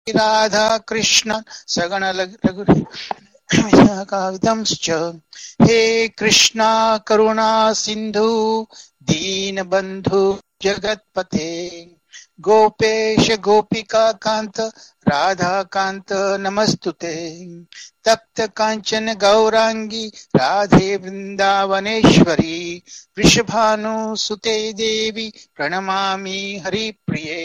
राधा कृष्ण सगण काविदंश्च हे कृष्णा करुणा सिंधु दीनबंधु जगत्पते गोपेश गोपिका कांत राधा कांत नमस्तुते तप्त कांचन गौरांगी राधे वृंदावनेश्वरी वृषभानुसुते देवी प्रणमामि हरिप्रिये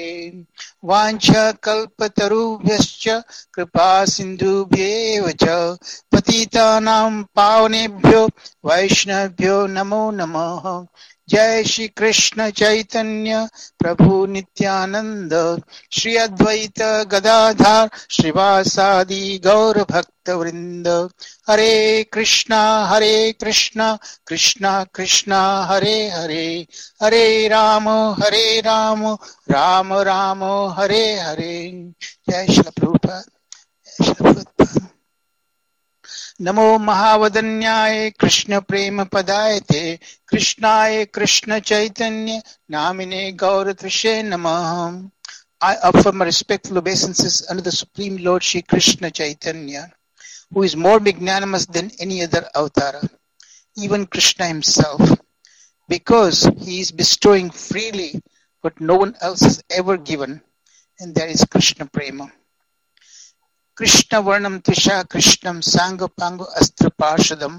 वाञ्छाकल्पतरुभ्यश्च कृपा सिन्धुभ्येव च पतितानां पावनेभ्यो वैष्णवेभ्यो नमो नमः। जय श्री कृष्ण चैतन्य प्रभु नित्यानंद श्री अद्वैत गदाधर श्रीवासादि गौर भक्त वृंद। हरे कृष्णा कृष्णा कृष्णा हरे हरे हरे राम राम राम हरे हरे। जय श्री प्रभुपाद। जय श्री प्रभुपाद। नमो महावदन्याय कृष्ण प्रेम पदायते कृष्णाय कृष्ण चैतन्य नामिने गौरतृषे नमः। I offer my respectful obeisances unto the Supreme Lord Shri Krishna Chaitanya, who is more magnanimous than any other avatara, even Krishna himself, because he is bestowing freely what no one else has ever given, and that is Krishna Prema. Krishna Varnam Trisha Krishnam Sanga Pangu Astra Parshadam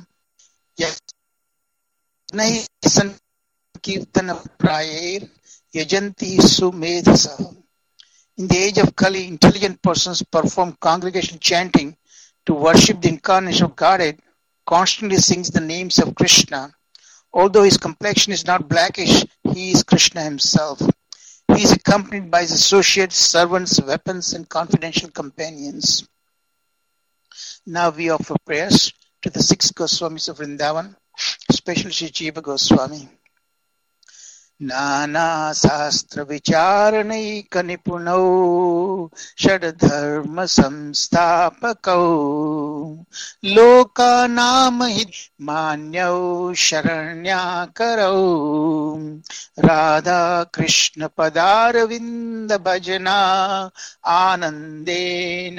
Yajnai Sankirtana Prayer Yajanti Sumedhasa. In the age of Kali, intelligent persons perform congregational chanting to worship the incarnation of Godhead, constantly sings the names of Krishna. Although his complexion is not blackish, he is Krishna himself. He is accompanied by his associates, servants, weapons, and confidential companions. Now we offer prayers to the 6 Goswamis of Vrindavan, especially Shri Jiva Goswami. Nana Sastra Vicharanai Kanipunau Shadadharma Samstapakau Loka Namahit Manyau Sharanyakarau Radha Krishna Padaravinda Bhajana Anande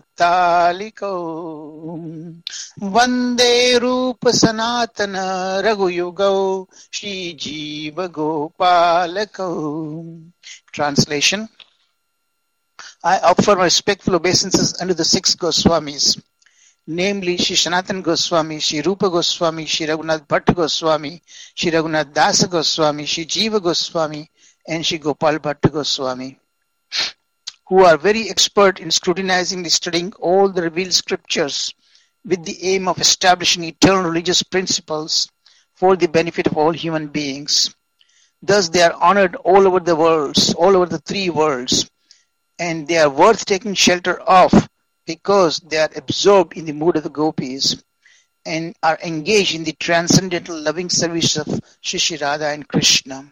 Namataliko Vande Rupa Sanatana Raghuyugau Shri Jiva Gopalako. Translation. I offer my respectful obeisances unto the 6 Goswamis, namely Shri Sanatana Goswami, Shri Rupa Goswami, Shri Raghunath Bhatta Goswami, Shri Raghunath Dasa Goswami, Shri Jiva Goswami, and Shri Gopal Bhatta Goswami, who are very expert in scrutinizing and studying all the revealed scriptures with the aim of establishing eternal religious principles for the benefit of all human beings. Thus they are honored all over the worlds, all over the 3 worlds, and they are worth taking shelter of because they are absorbed in the mood of the gopis and are engaged in the transcendental loving service of Shri Shri Radha and Krishna.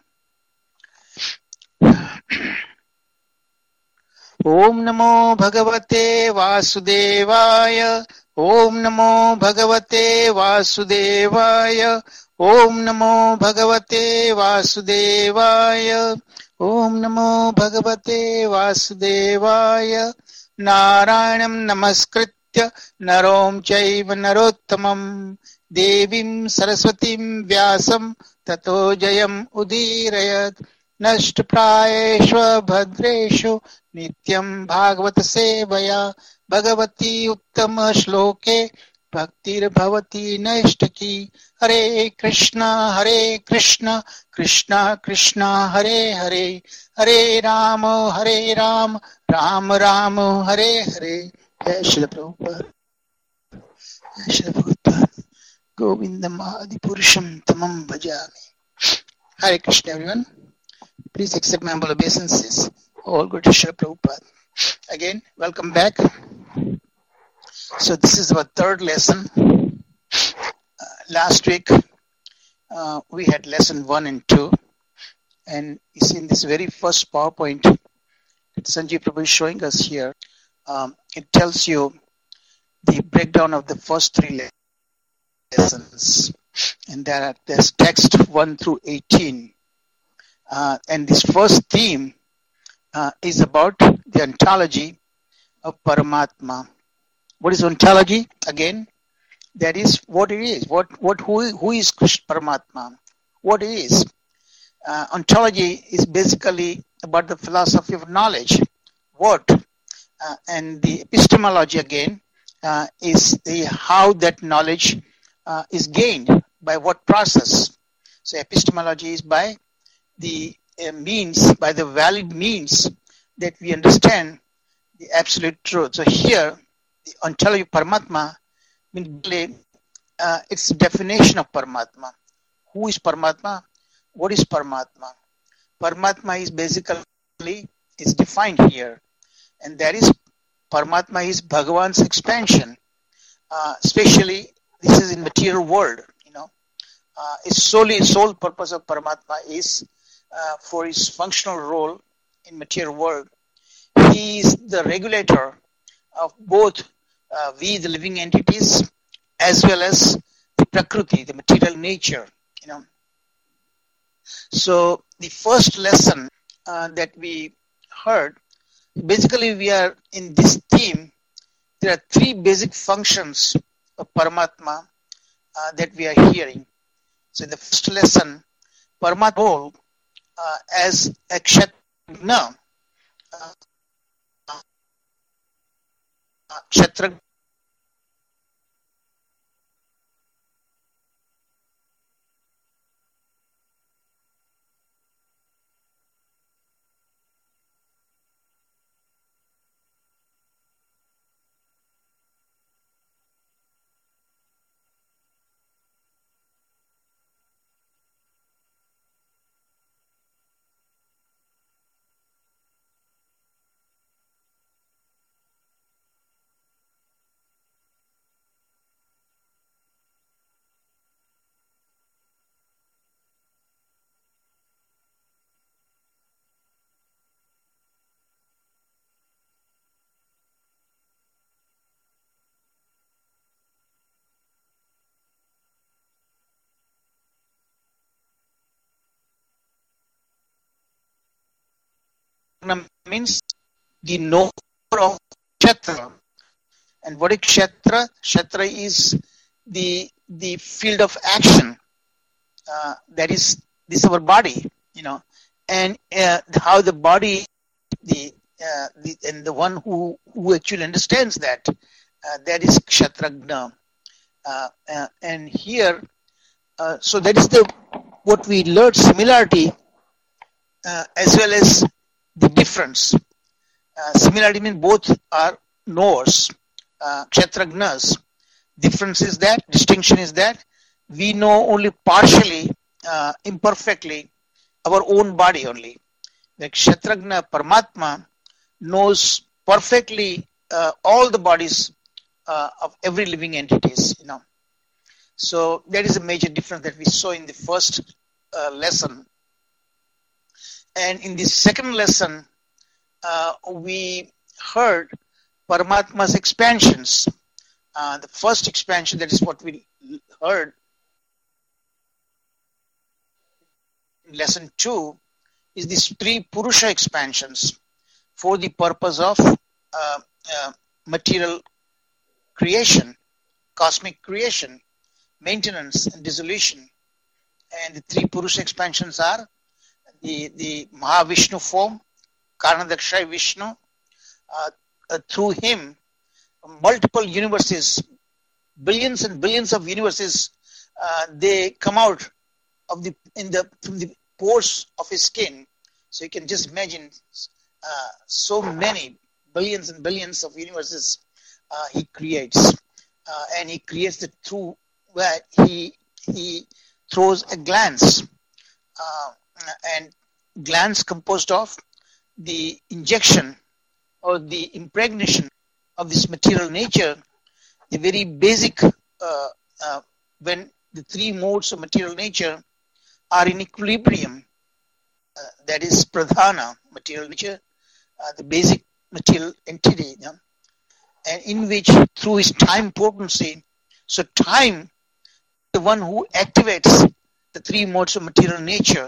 Om Namo Bhagavate Vasudevaya. Om Namo Bhagavate Vasudevaya. Om Namo Bhagavate Vasudevaya. Om Namo Bhagavate Vasudevaya. Narayanam Namaskritya Narom Chaiva Narottamam Devim Saraswatim Vyasam Tato Jayam Udirayat. Nashtaprayeshva Bhadreshu Nityam Bhagavata Sevaya Bhagavati Uttama Shloke Bhaktir Bhavati Nashtaki. Hare Krishna Krishna Krishna Hare Hare Hare Rama Rama Rama Hare Hare. Jai Srila Prabhupada. Jai Srila Prabhupada. Govindam Adi Purusham Tamam Bhajami. Hare Krishna everyone. Please accept my humble obeisances. All good to Srila Prabhupada. Again, welcome back. So this is our 3rd lesson. Last week we had lesson 1 and 2, and you see in this very first PowerPoint that Sanjeev Prabhu is showing us here, it tells you the breakdown of the first 3 lessons, and there's text 1 through 18. And this first theme is about the ontology of Paramatma. What is ontology? Again, that is what it is. Who is Krishna Paramatma? What it is. Ontology is basically about the philosophy of knowledge. What? And the epistemology again is the how that knowledge is gained, by what process. So epistemology is by the means, by the valid means that we understand the absolute truth. So here, the ontology of Paramatma means its definition of Paramatma. Who is Paramatma? What is Paramatma? Paramatma is basically is defined here, and that is Paramatma is Bhagavan's expansion. Especially this is in material world. Its sole purpose of Paramatma is for his functional role in material world. He is the regulator of both we, the living entities, as well as the Prakriti, the material nature. So the first lesson that we heard, basically we are in this theme. There are three basic functions of Paramatma that we are hearing. So in the first lesson, Paramatma as a Kshatragna. Kshatragna means the knower of Kshetra. And what is Kshetra? Kshetra is the field of action. That is this our body, and how the body, and the one who actually understands that, that is Kshatragna. And here, so that is what we learned, similarity as well as the difference. Similarity means both are knowers, Kshatragnas. Difference is that, distinction is that we know only partially, imperfectly, our own body only. The Kshatragna Paramatma knows perfectly all the bodies of every living entities. So that is a major difference that we saw in the first lesson. And in the second lesson, we heard Paramatma's expansions. The first expansion, that is what we heard in lesson 2, is these three Purusha expansions for the purpose of material creation, cosmic creation, maintenance and dissolution. And the three Purusha expansions are the Mahavishnu form, Karanadakshay Vishnu. Through him, multiple universes, billions and billions of universes, they come out of from the pores of his skin. So you can just imagine so many billions and billions of universes he creates, and he creates the through where he throws a glance, and glance composed of the injection or the impregnation of this material nature, the very basic, when the three modes of material nature are in equilibrium, that is pradhana, material nature, the basic material entity, and in which through his time potency, so time, the one who activates the three modes of material nature,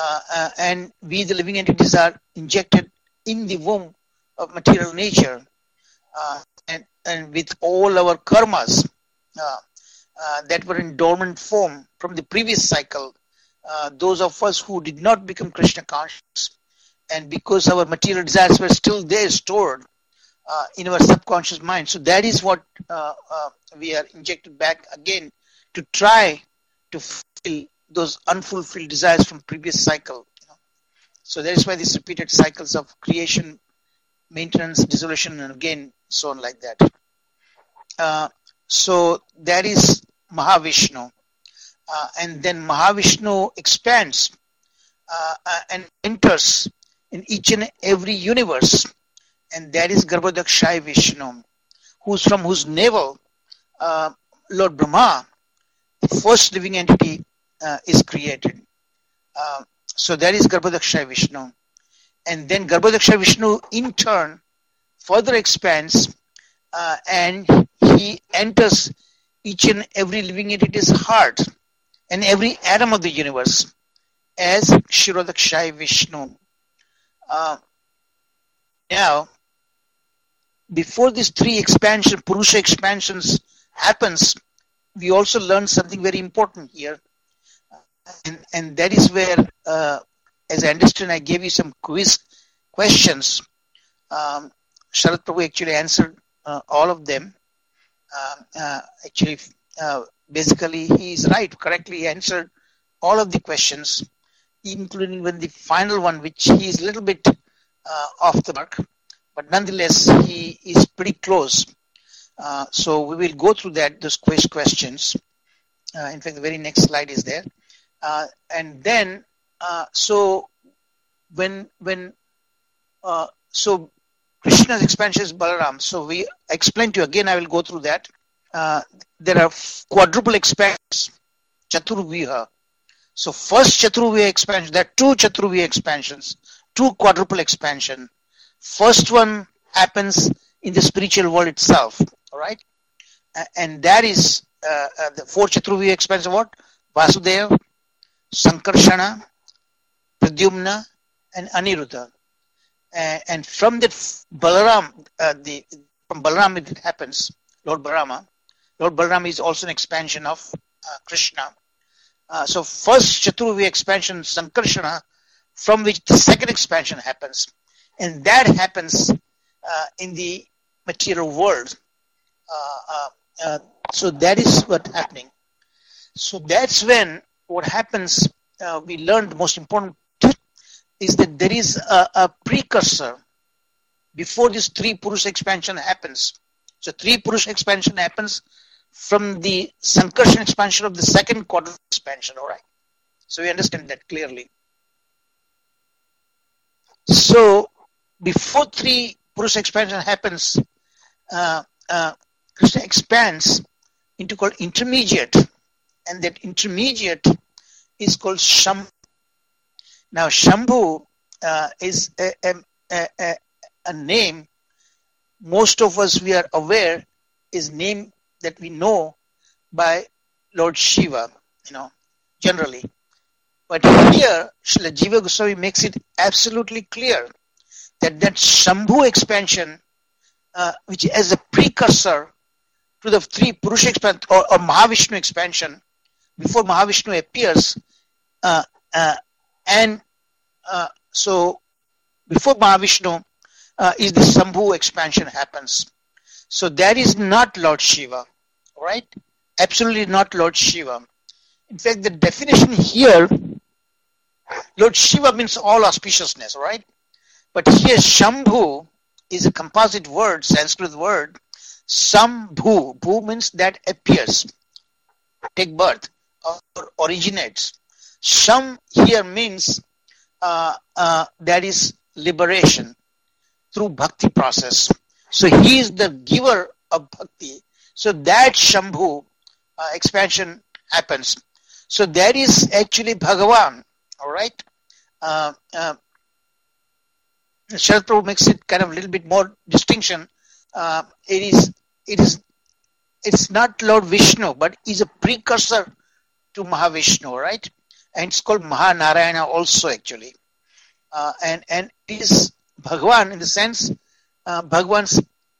and we, the living entities, are injected in the womb of material nature. and with all our karmas that were in dormant form from the previous cycle, those of us who did not become Krishna conscious, and because our material desires were still there stored in our subconscious mind. So that is what we are injected back again to try to fulfill those unfulfilled desires from previous cycle. So that is why these repeated cycles of creation, maintenance, dissolution, and again, so on like that. So that is Mahavishnu. And then Mahavishnu expands and enters in each and every universe. And that is Garbhodakshaya Vishnu, from whose navel Lord Brahma, the first living entity, is created. So that is Garbhodakshaya Vishnu. And then Garbhodakshaya Vishnu in turn further expands and he enters each and every living entity's heart and every atom of the universe as Kshirodakshaya Vishnu. Now, before these three expansions, Purusha expansions happens, we also learn something very important here. And that is where, as I understand, I gave you some quiz questions. Sharad Prabhu actually answered all of them. Basically, he is right. Correctly he answered all of the questions, including when the final one, which he is a little bit off the mark. But nonetheless, he is pretty close. So we will go through those quiz questions. In fact, the very next slide is there. And then, so Krishna's expansion is Balaram. So we explained to you again. I will go through that. There are quadruple expansions, Chaturviha. So first Chaturviha expansion. There are two Chaturviha expansions, two quadruple expansion. First one happens in the spiritual world itself. All right, and that is the four Chaturviha expansion. What? Vasudeva, Sankarshana, Pradyumna, and Aniruddha. And from that Balaram, from Balaram it happens, Lord Balrama. Lord Balram is also an expansion of Krishna. So first Chaturviha expansion, Sankarshana, from which the second expansion happens. And that happens in the material world. So that is what's happening. So that's when what happens, we learned the most important is that there is a precursor before this three Purusha expansion happens. So three Purusha expansion happens from the Sankarshan expansion of the second quarter expansion. All right. So we understand that clearly. So before three Purusha expansion happens, Krishna expands into called intermediate, and that intermediate is called Shambhu. Now Shambhu is a name most of us we are aware is name that we know by Lord Shiva, generally. But here Srila Jiva Goswami makes it absolutely clear that Shambhu expansion, which is a precursor to the three Purusha expansion or Mahavishnu expansion, before Mahavishnu appears, so before Mahavishnu is the Shambhu expansion happens. So that is not Lord Shiva, right? Absolutely not Lord Shiva. In fact, the definition here, Lord Shiva means all auspiciousness, right? But here Shambhu is a composite word, Sanskrit word. Shambhu, bhu means that appears, take birth, or originates. Sham here means that is liberation through bhakti process. So he is the giver of bhakti. So that Shambhu expansion happens. So that is actually Bhagavan. All right. Sharad Prabhu makes it kind of a little bit more distinction. It's not Lord Vishnu, but is a precursor to Mahavishnu, right? And it's called Mahanarayana also actually. And it is Bhagavan in the sense, Bhagavan's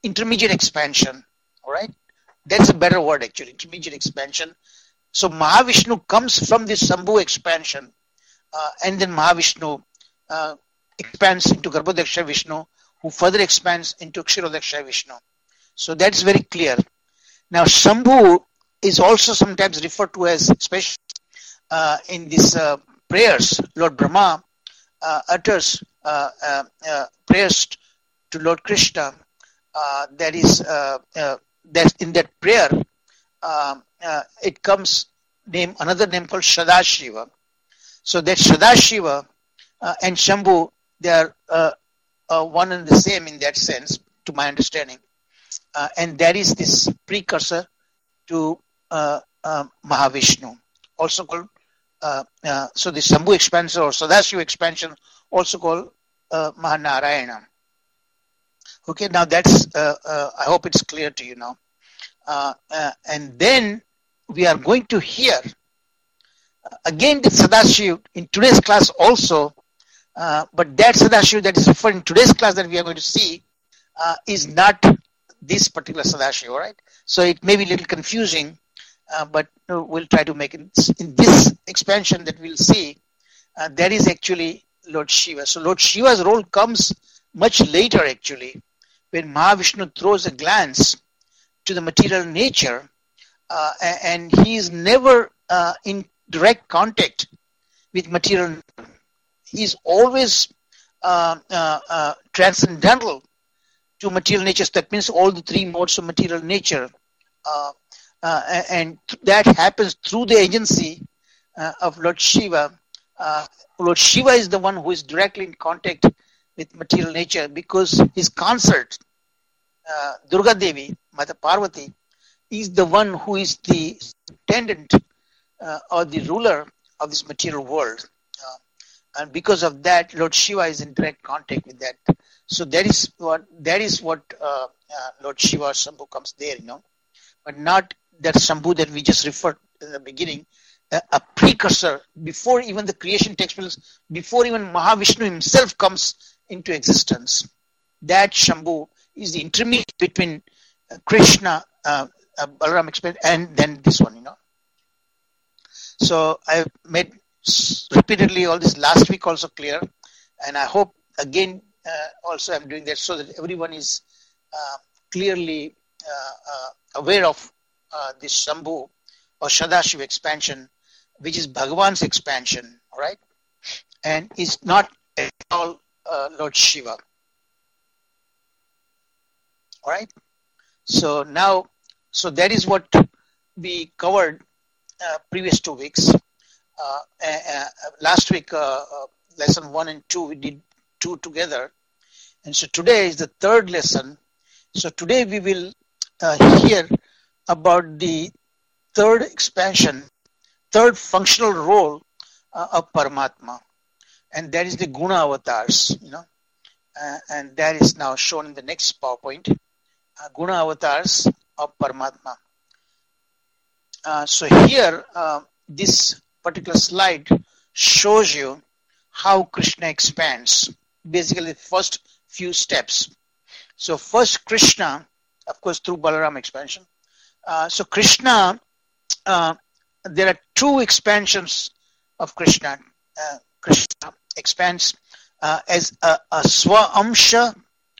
intermediate expansion. All right, that's a better word actually, intermediate expansion. So Mahavishnu comes from this Shambhu expansion, and then Mahavishnu expands into Garbhodaksha Vishnu, who further expands into Kshirodaksha Vishnu. So that's very clear. Now Shambhu is also sometimes referred to as, especially in these prayers, Lord Brahma utters prayers to Lord Krishna. That is, that in that prayer, it comes another name called Sadashiva. So that Sadashiva and Shambhu, they are one and the same in that sense, to my understanding. And that is this precursor to Mahavishnu, also called, so the Shambhu expansion or Sadashiva expansion, also called Mahanarayana. Okay, now that's, I hope it's clear to you now. And then we are going to hear again the Sadashiva in today's class also, but that Sadashiva that is referred in today's class that we are going to see is not this particular Sadashiva, all right? So it may be a little confusing, but we'll try to make it in this expansion that we'll see. That is actually Lord Shiva. So Lord Shiva's role comes much later actually, when Mahavishnu throws a glance to the material nature, and he is never in direct contact with material. He is always transcendental to material nature. So that means all the three modes of material nature, and that happens through the agency of Lord Shiva. Lord Shiva is the one who is directly in contact with material nature, because his consort, Durga Devi, Mata Parvati, is the one who is the attendant or the ruler of this material world. And because of that, Lord Shiva is in direct contact with that. So that is what Lord Shiva Shambhu comes there, but not that Shambhu that we just referred in the beginning, a precursor before even the creation takes place, before even Mahavishnu himself comes into existence. That Shambhu is the intermediate between Krishna, Balaram explained, and then this one, So I made repeatedly all this last week also clear, and I hope again also I'm doing that so that everyone is clearly aware of this Shambhu or Sadashiva expansion, which is Bhagavan's expansion, all right, and is not at all Lord Shiva. All right. So now, so that is what we covered previous 2 weeks. Last week, lesson 1 and 2, we did 2 together. And so today is the third lesson. So today we will hear about the third expansion, third functional role of Paramatma. And that is the Guna avatars, and that is now shown in the next PowerPoint. Guna avatars of Paramatma. So here, this particular slide shows you how Krishna expands. Basically, the first few steps. So first, Krishna, of course, through Balaram expansion. So Krishna, there are 2 expansions of Krishna. Krishna expands as a Swa-amsha.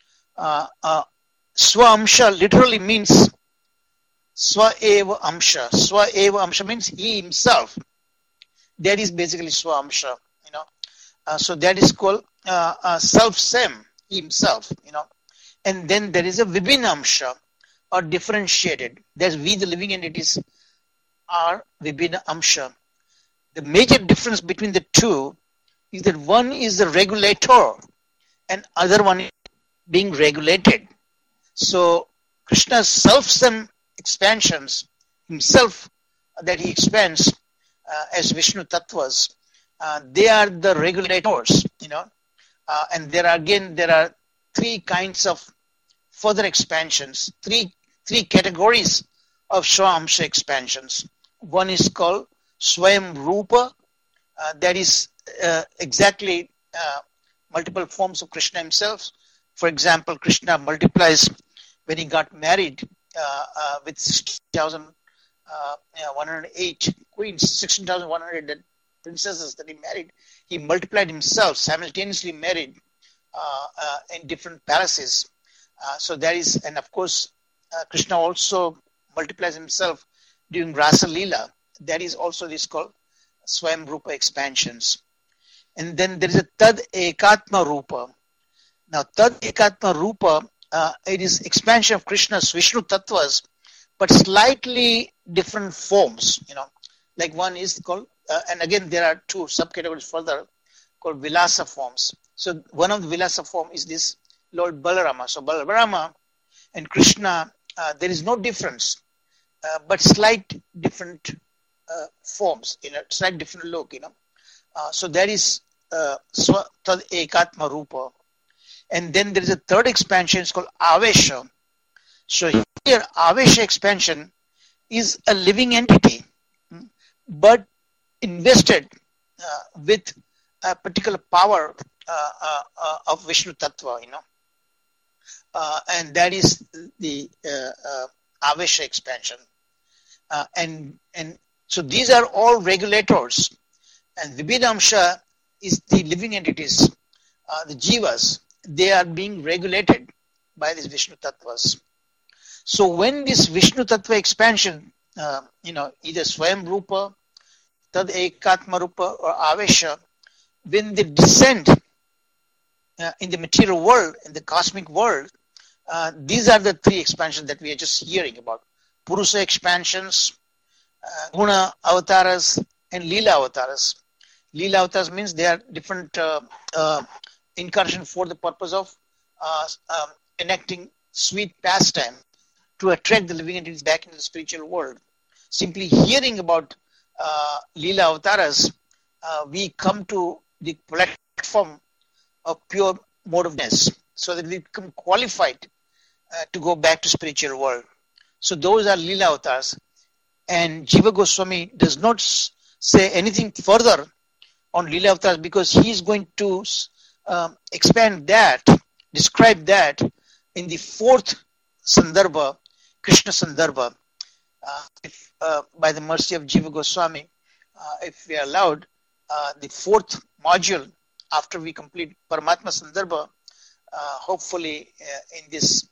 Swa-amsha literally means Swa-eva amsha. Swa-eva amsha means he himself. That is basically Swa-amsha, so that is called self-sem, himself, And then there is a Vibhinamsha, or differentiated. There's we, the living entities, are Vibhinamsha. The major difference between the two is that one is the regulator and other one is being regulated. So Krishna's self-sem expansions, himself that he expands as Vishnu Tattvas, they are the regulators, and there are 3 kinds of further expansions, three categories of Swa-amsha expansions. One is called Swayam Rupa, that is exactly multiple forms of Krishna himself. For example, Krishna multiplies when he got married with 16,108 queens, 16,100 princesses that he married. He multiplied himself, simultaneously married in different palaces. So there is, and of course, Krishna also multiplies himself during Rasa Leela. That is also this called Swayam Rupa expansions. And then there is a Tad Ekatma Rupa. Now, Tad Ekatma Rupa, it is expansion of Krishna's Vishnu Tattvas, but slightly different forms, Like one is called, and again, there are two subcategories further called Vilasa forms. So one of the Vilasa form is this Lord Balarama. So Balarama and Krishna, there is no difference, but slight different forms, slight different look, So that is Tad Ekatma Rupa. And then there is a third expansion, it's called Avesha. So here, Avesha expansion is a living entity, but invested with a particular power of Vishnu Tattva, and that is the Avesha expansion. And so these are all regulators, and Vibhidamsha is the living entities, the jivas. They are being regulated by these Vishnu Tattvas. So when this Vishnu Tattva expansion, either Swayam Rupa, Tad Ekatma Rupa, or Avesha, when they descend in the material world, in the cosmic world, these are the three expansions that we are just hearing about. Purusa expansions, Guna avatars, and Leela avatars. Leela avatars means they are different incarnation for the purpose of enacting sweet pastime to attract the living entities back into the spiritual world. Simply hearing about Leela avatars, we come to the platform of pure motiveness, so that we become qualified to go back to spiritual world. So those are Leela avatars, and Jiva Goswami does not say anything further on Leela avatars because he is going to expand that, describe that in the fourth Sandarbha, Krishna Sandarbha. If by the mercy of Jiva Goswami, if we are allowed, the fourth module after we complete Paramatma Sandarbha, hopefully in this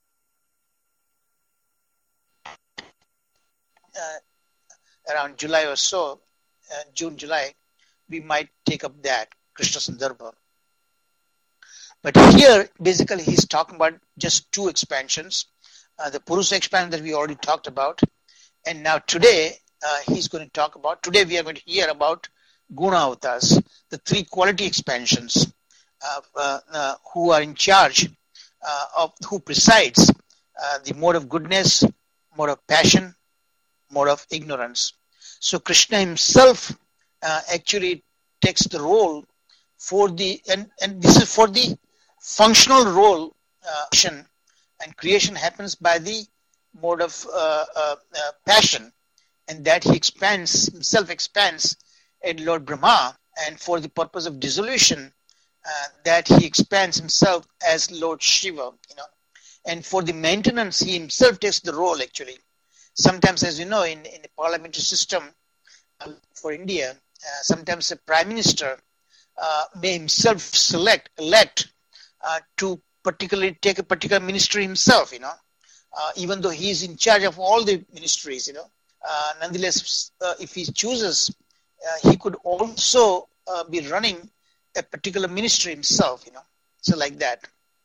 around July or so, June, July, we might take up that Krishna Sandarbha. But here, basically, he's talking about just two expansions. The Purusa expansion that we already talked about. And now today, he's going to talk about, today we are going to hear about Guna avatars, the three quality expansions who are in charge of, who presides the mode of goodness, mode of passion, mode of ignorance. So Krishna himself actually takes the role for the, and this is for the functional role, and creation happens by the mode of passion, and that he expands, himself expands at Lord Brahma, and for the purpose of dissolution, that he expands himself as Lord Shiva, and for the maintenance, he himself takes the role actually. Sometimes, as you know, in the parliamentary system for India, sometimes a prime minister may himself elect to particularly take a particular ministry himself, even though he is in charge of all the ministries, nonetheless, if he chooses, he could also be running a particular ministry himself, so like that.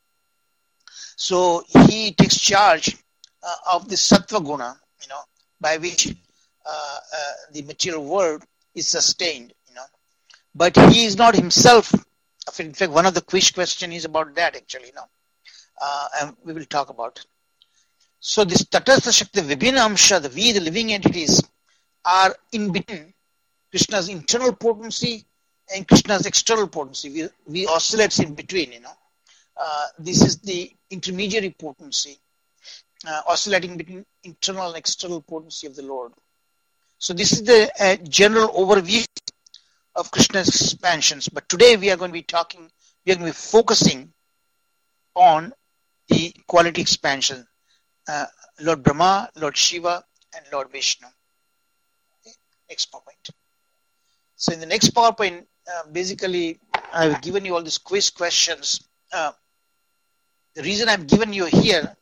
So he takes charge of the Sattva Guna, by which the material world is sustained, but he is not himself. In fact, one of the quiz question is about that actually, and we will talk about. So this Tatastha Shakti Vibhina Amsha, the living entities, are in between Krishna's internal potency and Krishna's external potency. We oscillate in between, this is the intermediary potency, oscillating between internal and external potency of the Lord. So this is the general overview of Krishna's expansions. But today we are going to be focusing on the quality expansion, Lord Brahma, Lord Shiva, and Lord Vishnu. Okay? Next PowerPoint. So in the next PowerPoint, basically, I've given you all these quiz questions. The reason I've given you here,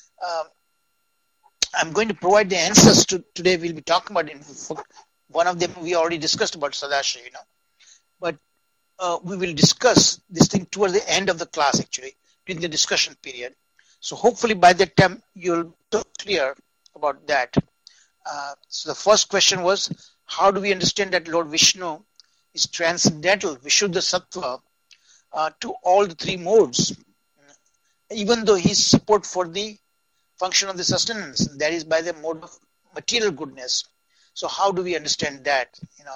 I'm going to provide the answers to today. We'll be talking about one of them we already discussed about Sadashiva, but we will discuss this thing towards the end of the class, actually, during the discussion period. So hopefully by that time you'll be clear about that. So the first question was, how do we understand that Lord Vishnu is transcendental, Vishuddha Sattva, to all the three modes, even though he's support for the function of the sustenance, that is by the mode of material goodness. So how do we understand that?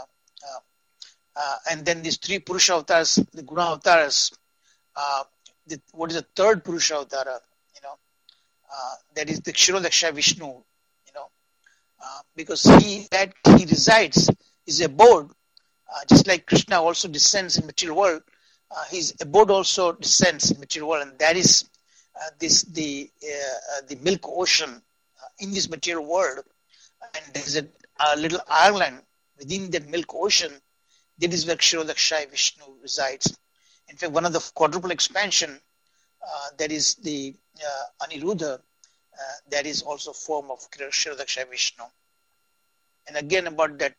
And then these three Purusha avatars, the Guna avatars, what is the third Purusha avatara? That is the Kshirodaksha Vishnu. Because he resides, his abode, just like Krishna also descends in material world, his abode also descends in material world, and that is the milk ocean in this material world, and there is a little island within that milk ocean. That is where Kshirodaksha Vishnu resides. In fact, one of the quadruple expansion, that is the Aniruddha, that is also a form of Kshirodaksha Vishnu. And again about that,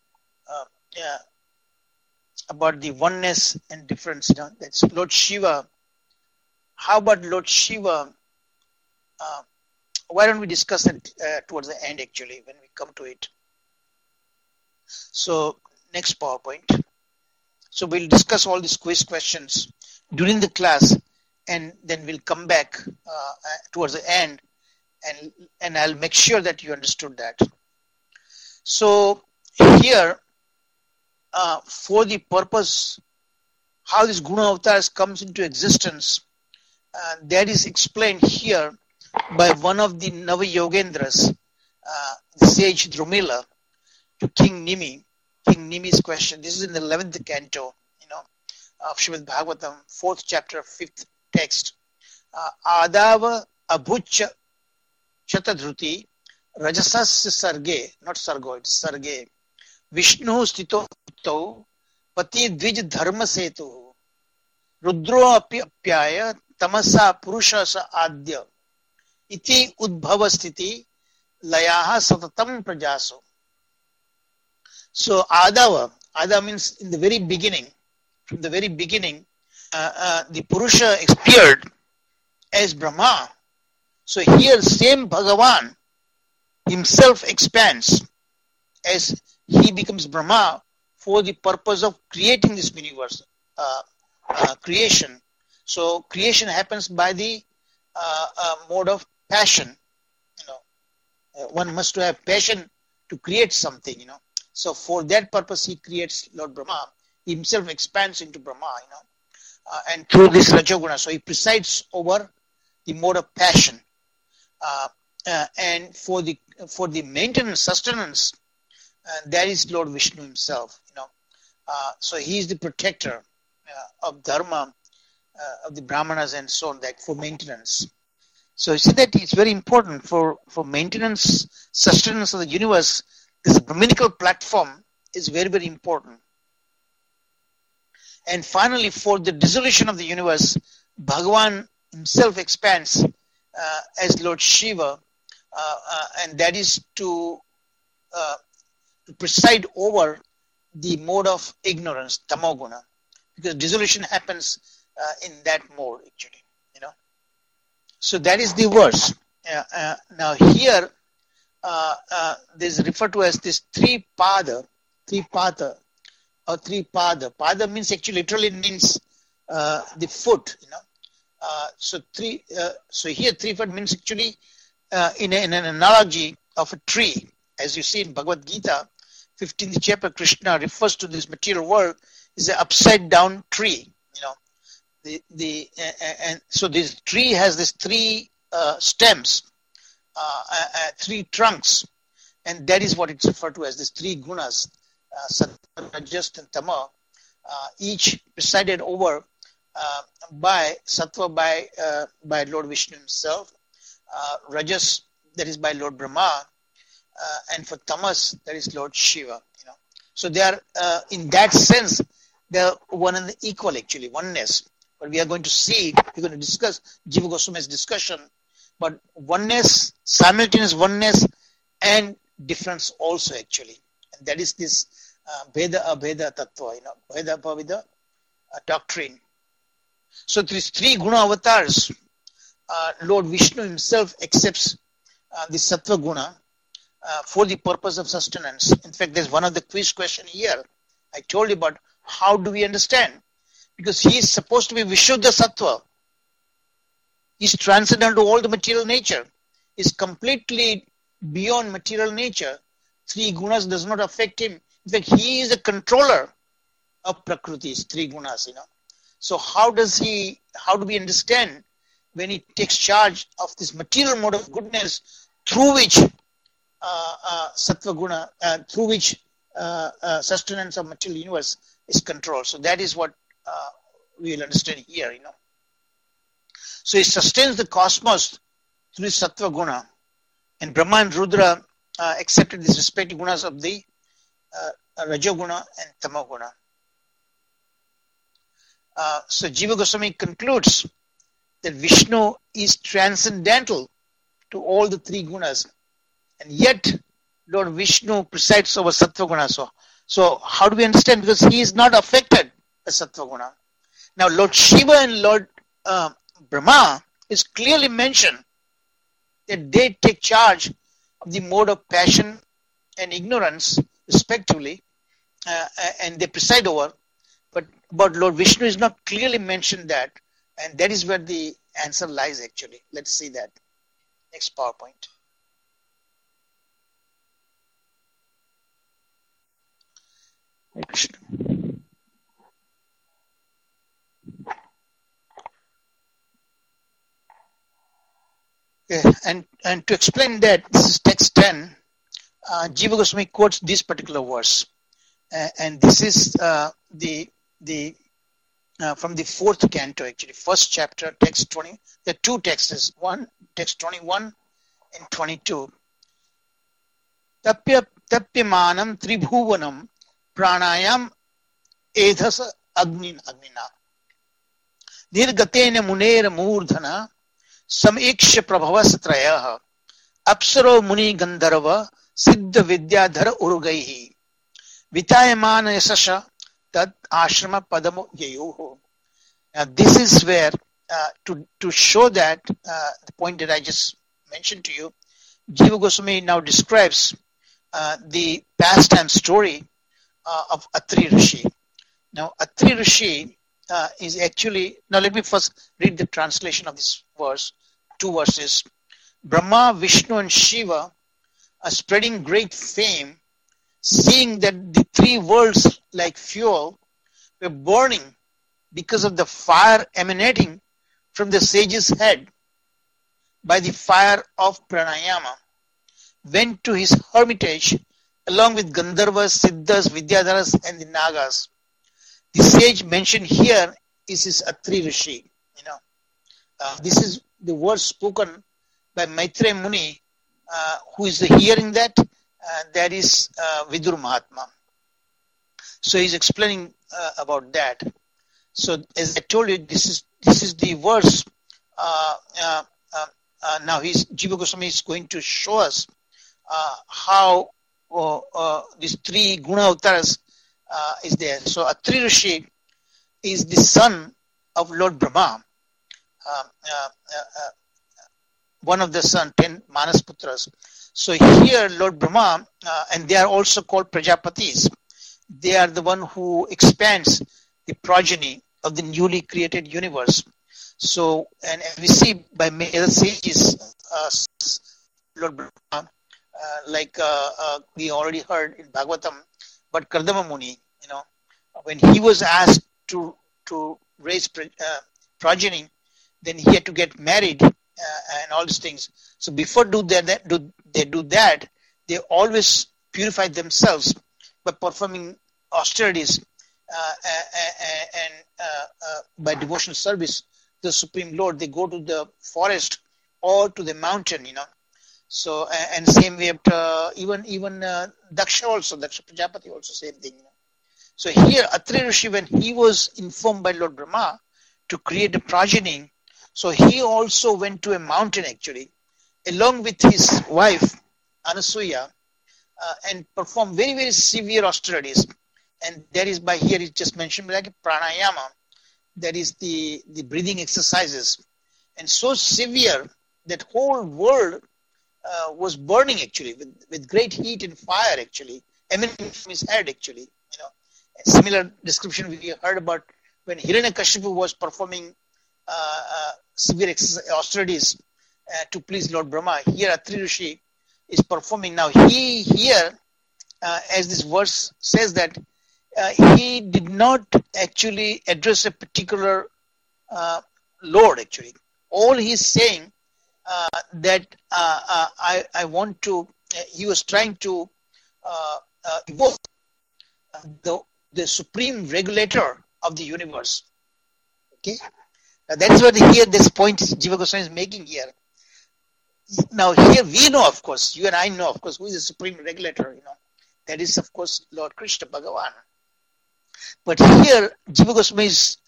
about the oneness and difference, that's Lord Shiva. How about Lord Shiva? Why don't we discuss it towards the end, actually, when we come to it. So next PowerPoint. So we'll discuss all these quiz questions during the class, and then we'll come back towards the end, and I'll make sure that you understood that. So here, for the purpose, how this Guna avatars comes into existence, that is explained here by one of the Nava-Yogendras, the sage Dromila, to King Nimi. King Nimi's question. This is in the 11th canto, of Srimad Bhagavatam, 4th chapter, 5th text. Adava abhucha chatadhruti rajasasya sarge, not sargo, it's sarge. Vishnu stito pto pati dvij dharma setu rudro api apyaya tamasa purusha sa adya iti udbhava sthiti layaha satatam prajaso. So Adava means in the very beginning. From the very beginning, the Purusha appeared as Brahma. So here same Bhagavan himself expands as he becomes Brahma for the purpose of creating this universe, creation. So creation happens by the mode of passion. One must have passion to create something. So for that purpose, he creates Lord Brahma. He himself expands into Brahma, and through this Rajoguna. So he presides over the mode of passion, and for the maintenance, sustenance, that is Lord Vishnu himself. So he is the protector of dharma, of the Brahmanas and so on, like for maintenance. So you see that it's very important for maintenance, sustenance of the universe. This Brahminical platform is very, very important. And finally, for the dissolution of the universe, Bhagavan himself expands as Lord Shiva, and that is to preside over the mode of ignorance, tamoguna, because dissolution happens in that mode, actually. So that is the verse. Now here, this is referred to as this three pada. Pada means actually literally means the foot. So here three foot means actually in an analogy of a tree, as you see in Bhagavad Gita, 15th chapter. Krishna refers to this material world is an upside down tree. And so this tree has these three stems, three trunks, and that is what it's referred to as these three gunas, Sattva, Rajas, and Tama, each presided over by Sattva by Lord Vishnu himself, Rajas that is by Lord Brahma, and for tamas, that is Lord Shiva. So they are, in that sense, they are one and equal, actually, oneness. But we are going to see, we're going to discuss Jiva Goswami's discussion, but oneness, simultaneous oneness, and difference also, actually. And that is this Veda Abheda Tattva, Veda Abheda doctrine. So these three guna avatars, Lord Vishnu himself accepts the Sattva guna for the purpose of sustenance. In fact, there's one of the quiz question here. I told you about how do we understand? Because he is supposed to be Vishuddha Sattva. He's transcendent to all the material nature. He's completely beyond material nature. Three gunas does not affect him. In fact, he is a controller of Prakritis, three gunas, So how do we understand when he takes charge of this material mode of goodness through which Sattva guna, through which sustenance of material universe is controlled? So that is what we will understand here, So he sustains the cosmos through his Sattva guna, and Brahma and Rudra accepted these respective gunas of the Rajoguna and Tamoguna. So Jiva Goswami concludes that Vishnu is transcendental to all the three gunas, and yet Lord Vishnu presides over Sattva guna. So how do we understand? Because he is not affected by Sattva guna. Now Lord Shiva and Lord Brahma is clearly mentioned that they take charge of the mode of passion and ignorance respectively, and they preside over. But Lord Vishnu is not clearly mentioned that, and that is where the answer lies, actually. Let's see that. Next PowerPoint. Hare Krishna. Okay, and to explain that, this is text 10. Jiva Goswami quotes this particular verse, and this is from the fourth canto, actually, first chapter, text 20. There are two texts, one text 21 and 22. Tapyamanam tribhuvanam pranayam edhasa agnina nirgatena munera murdhana sameksha prabhavastrayah apsaro muni gandharva siddha vidyadhara urugaihi vitayamana yasasha tad ashrama padamo yayoho. Now this is where to show that the point that I just mentioned to you, Jiva Goswami now describes the pastime story of Atri Rishi. Now Atri Rishi is actually, now let me first read the translation of this verse, two verses. Brahma, Vishnu and Shiva are spreading great fame, seeing that the three worlds like fuel were burning because of the fire emanating from the sage's head by the fire of pranayama, went to his hermitage along with Gandharvas, Siddhas, Vidyadharas and the Nagas. The sage mentioned here is his Atri Rishi. This is the words spoken by Maitreya Muni, who is hearing that. That is Vidur Mahatma. So he's explaining about that. So as I told you, this is the verse. Now Jiva Goswami is going to show us how these three guna avatars is there. So Atri Rishi is the son of Lord Brahma, one of the 10 Manas Putras. So here Lord Brahma, and they are also called Prajapatis. They are the one who expands the progeny of the newly created universe. So, and as we see by many other sages, Lord Brahma, like we already heard in Bhagavatam, but Kardama Muni, when he was asked to raise progeny, then he had to get married and all these things. So before they do that, they always purify themselves by performing austerities and by devotional service to the Supreme Lord. They go to the forest or to the mountain, So, and same way, even Daksha Prajapati also same thing. So here, Atri Rishi, when he was informed by Lord Brahma to create a progeny, so he also went to a mountain actually, along with his wife Anasuya, and performed very, very severe austerities. And that is by here, it just mentioned like pranayama, that is the breathing exercises. And so severe that whole world was burning actually with great heat and fire actually, emanating from his head actually. A similar description we heard about when Hiranyakashipu was performing severe austerities to please Lord Brahma. Here Atri Rishi is performing. Now he here, as this verse says, that he did not actually address a particular Lord actually. All he's saying that I want to, he was trying to evoke the supreme regulator of the universe. Okay, now that's what here this point Jiva Goswami is making here. Now here we know, of course, you and I know, of course, who is the supreme regulator. That is, of course, Lord Krishna Bhagavan. But here Jiva Goswami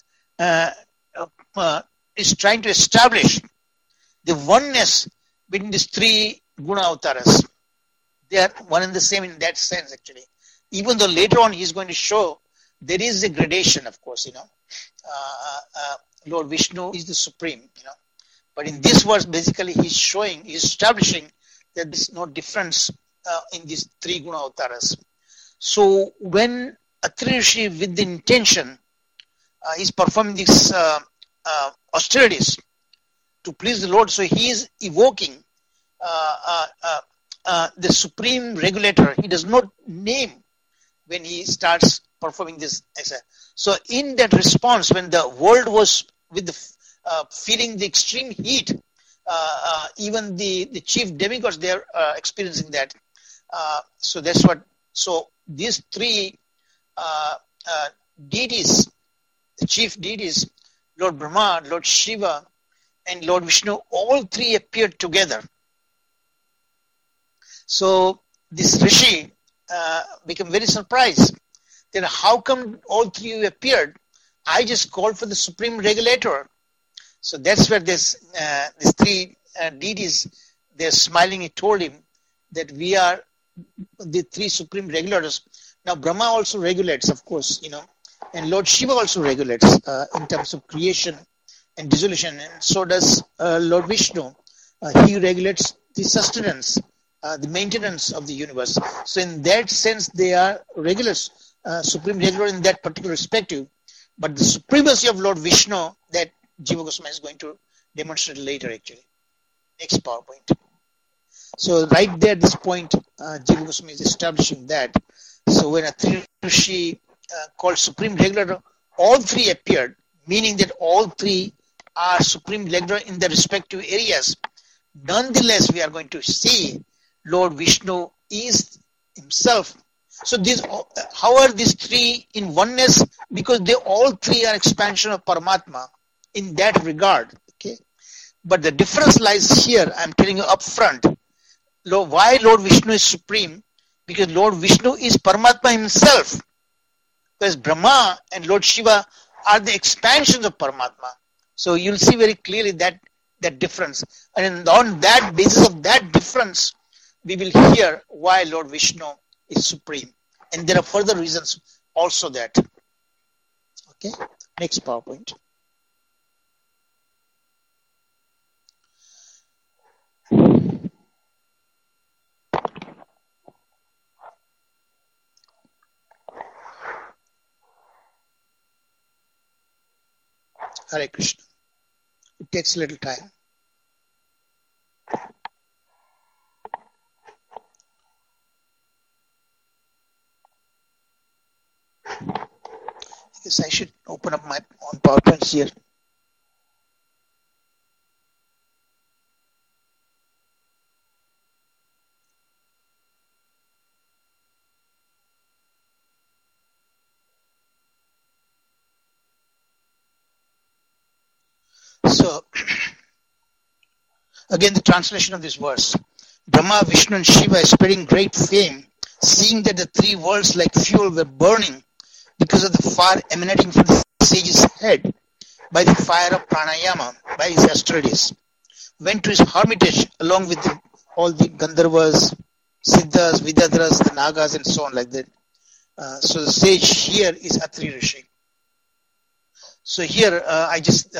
is trying to establish the oneness between these three guna avatars. They are one and the same in that sense actually. Even though later on he's going to show there is a gradation, of course, Lord Vishnu is the supreme, But in this verse, basically, he's establishing that there is no difference in these three guna avatars. So when Atri Rishi, with the intention, is performing these austerities to please the Lord, so he is evoking the supreme regulator. He does not name when he starts performing this exercise. So in that response, when the world was with the feeling the extreme heat, even the chief demigods, they are experiencing that. So that's what. So these three deities, the chief deities, Lord Brahma, Lord Shiva, and Lord Vishnu, all three appeared together. So this Rishi became very surprised. Then how come all three appeared? I just called for the supreme regulator. So that's where these three deities, they're smiling and told him that we are the three supreme regulators. Now Brahma also regulates, of course, and Lord Shiva also regulates in terms of creation and dissolution, and so does Lord Vishnu. He regulates the sustenance, the maintenance of the universe. So in that sense, they are regulars, supreme regular in that particular perspective. But the supremacy of Lord Vishnu, that Jiva Goswami is going to demonstrate later actually. Next PowerPoint. So right there, this point, Jiva Goswami is establishing that. So when Atri Rishi called supreme regulator, all three appeared, meaning that all three are supreme regulator in their respective areas. Nonetheless, we are going to see Lord Vishnu is himself. So how are these three in oneness? Because they all three are expansion of Paramatma in that regard. Okay, but the difference lies here. I'm telling you up front. Why Lord Vishnu is supreme? Because Lord Vishnu is Paramatma himself. Because Brahma and Lord Shiva are the expansions of Paramatma. So you'll see very clearly that difference. And on that basis of that difference, we will hear why Lord Vishnu is supreme. And there are further reasons also that. Okay, next PowerPoint. Hare Krishna. It takes a little time. I guess I should open up my own PowerPoints here. So, again, the translation of this verse. Brahma, Vishnu, and Shiva are spreading great fame, seeing that the three worlds like fuel were burning because of the fire emanating from the sage's head by the fire of pranayama by his austerities. Went to his hermitage along with all the Gandharvas, Siddhas, Vidadras, the Nagas, and so on like that. So the sage here is Atri Rishi. So here I just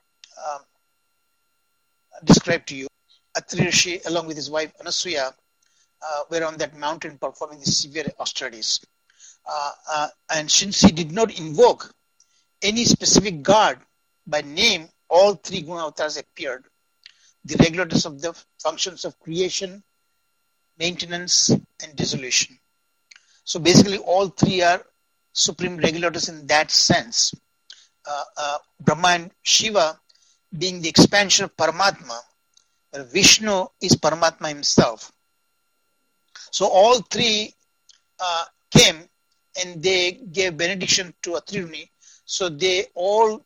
described to you Atri Rishi along with his wife Anasuya were on that mountain performing the severe austerities. And since he did not invoke any specific god by name, all three guna avatars appeared, the regulators of the functions of creation, maintenance, and dissolution. So basically all three are supreme regulators in that sense. Brahma and Shiva being the expansion of Paramatma, Vishnu is Paramatma himself. So all three came and they gave benediction to Atri Muni. So they all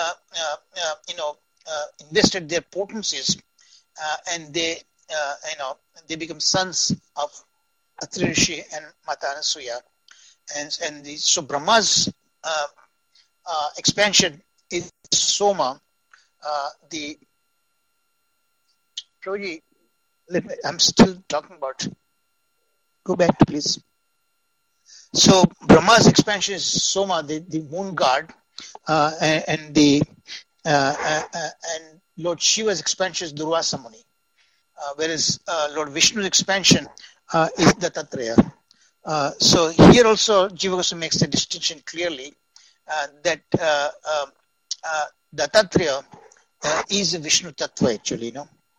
invested their potencies and they become sons of Atri Rishi and Mata Anasuya. So Brahma's expansion is Soma. Prabhuji, I'm still talking about. Go back, please. So Brahma's expansion is Soma, the moon god, and Lord Shiva's expansion is Durvasa Muni, whereas Lord Vishnu's expansion is Dattatreya. So here also Jiva Goswami makes a distinction clearly that Dattatreya is a Vishnu Tattva actually,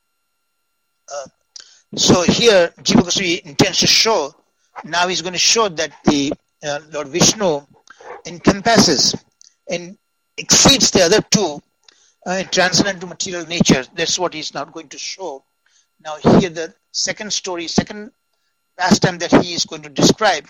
so here Jiva Goswami intends to show, now he's going to show that the Lord Vishnu encompasses and exceeds the other two transcendental material nature. That's what he's now going to show. Now here the second pastime that he is going to describe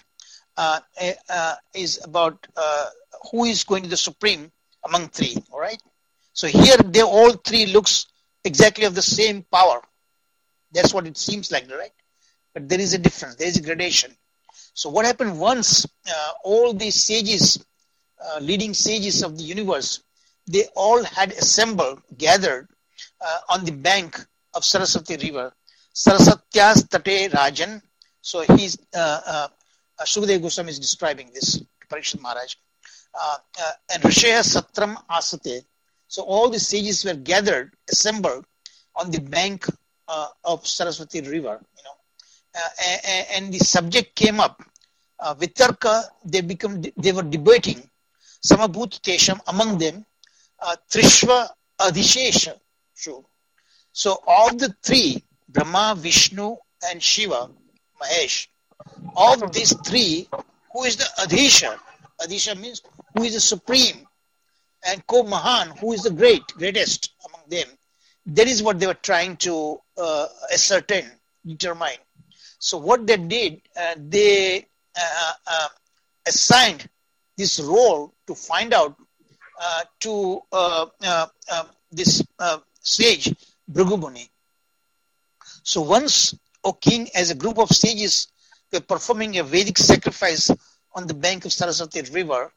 is about who is going to the supreme among three. All right. So here they all three looks exactly of the same power. That's what it seems like, right? But there is a difference. There is a gradation. So what happened once all the sages, leading sages of the universe, they all had gathered on the bank of Saraswati river. Sarasatyas Tate Rajan. So he's Sukadeva Goswami is describing this, Parikshit Maharaj. And Rishaya Satram Asate. So all the sages were assembled on the bank of Saraswati river, and the subject came up. Vitarka, they were debating. Samabhut Tesham, among them, Trishva Adhishesha. So of the three, Brahma, Vishnu, and Shiva, Mahesh, of these three, who is the Adhisha? Adhisha means who is the supreme, and Ko Mahan, who is the greatest among them. That is what they were trying to determine. So what they did, they assigned this role to find out to this sage, Bhrigu Muni. So once, O king, as a group of sages were performing a Vedic sacrifice on the bank of Saraswati river,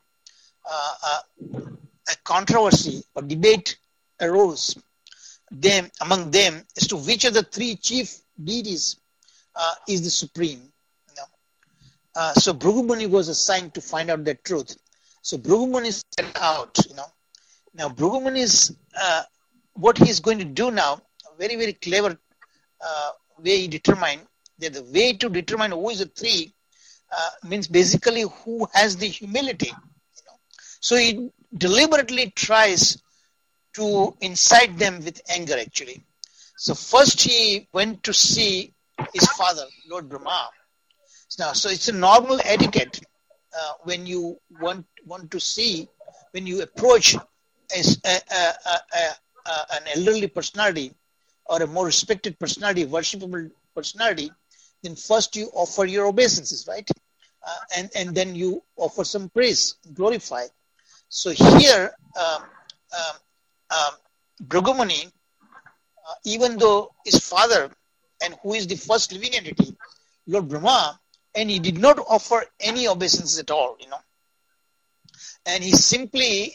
a controversy or debate arose among them as to which of the three chief deities is the supreme. So Bhrigu Muni was assigned to find out the truth. So Bhrigu Muni set out. Now Bhrigu Muni is what he is going to do now. A very, very clever way he determined that the way to determine who is the three means basically who has the humility. So he deliberately tries to incite them with anger actually. So first he went to see his father, Lord Brahma. Now, so it's a normal etiquette when you want to see, when you approach as an elderly personality or a more respected personality, worshipable personality, then first you offer your obeisances, right? And then you offer some praise, glorify. So here, Bhrigu Muni, even though his father and who is the first living entity, Lord Brahma, and he did not offer any obeisance at all, and he simply,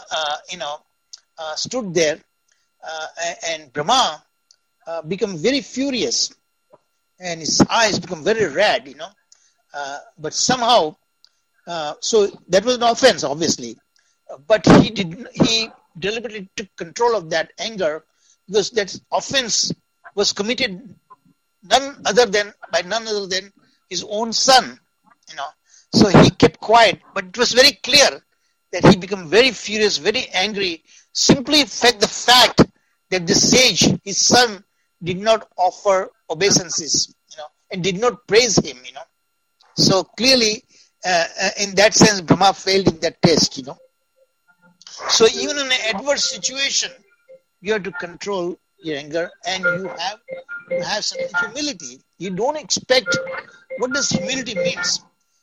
stood there, and Brahma became very furious, and his eyes become very red, but somehow, so that was an offense, obviously, but he deliberately took control of that anger, because that offense was committed none other than his own son, So he kept quiet, but it was very clear that he became very furious, very angry, simply the fact that the sage, his son, did not offer obeisances, and did not praise him, So clearly, in that sense, Brahma failed in that test, So even in an adverse situation, you have to control your anger, and you have some humility. You don't expect. What does humility means?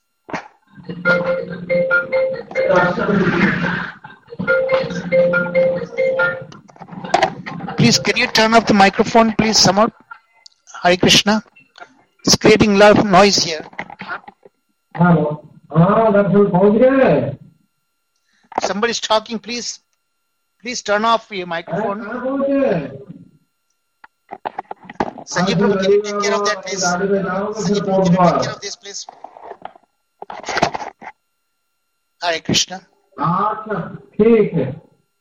Please, can you turn off the microphone, please, somehow? Hare Krishna. It's creating a lot of noise here. Hello. Somebody's talking, please. Please turn off your microphone. Sanjay Prabhu, can you take care of that, please? Sanjay Prabhu, can you take care of this, please? Hare Krishna. ठीक है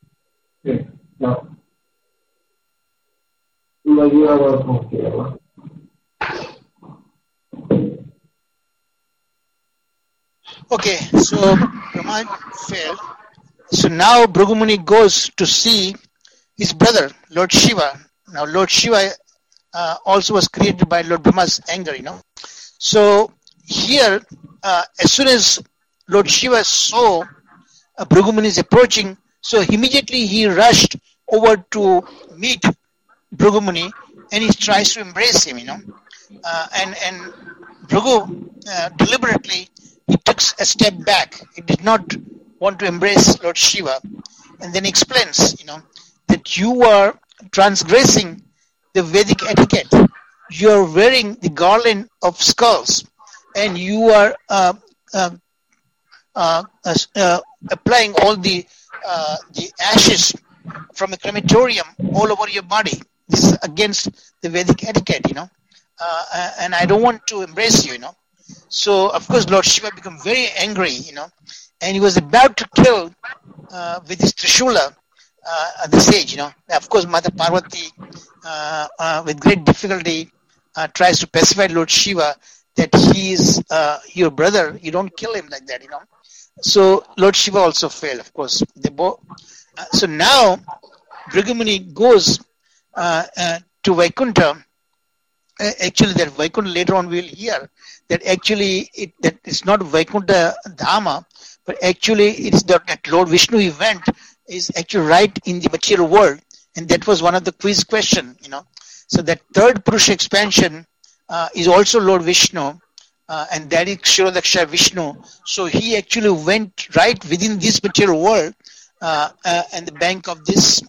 Okay, so Brahma failed. So now Bhrigu Muni goes to see his brother, Lord Shiva. Now Lord Shiva also was created by Lord Brahma's anger, So here, as soon as Lord Shiva saw Bhrigu Muni is approaching, so immediately he rushed over to meet Bhrigu Muni, and he tries to embrace him, and Bhrigu deliberately he took a step back. He did not want to embrace Lord Shiva, and then explains, that you are transgressing the Vedic etiquette. You are wearing the garland of skulls, and you are applying all the ashes from a crematorium all over your body. This is against the Vedic etiquette, and I don't want to embrace you, So, of course, Lord Shiva became very angry, and he was about to kill with his Trishula the sage, Of course, Mother Parvati, with great difficulty, tries to pacify Lord Shiva that he is your brother. You don't kill him like that, So Lord Shiva also failed, of course. They both. So now Bhrigu Muni goes to Vaikuntha. Actually, that Vaikuntha later on we'll hear that actually that it's not Vaikuntha Dhama, but actually it's that Lord Vishnu event is actually right in the material world, and that was one of the quiz question, So that third Purusha expansion is also Lord Vishnu, and that is Kshirodakshaya Vishnu. So he actually went right within this material world and the bank of this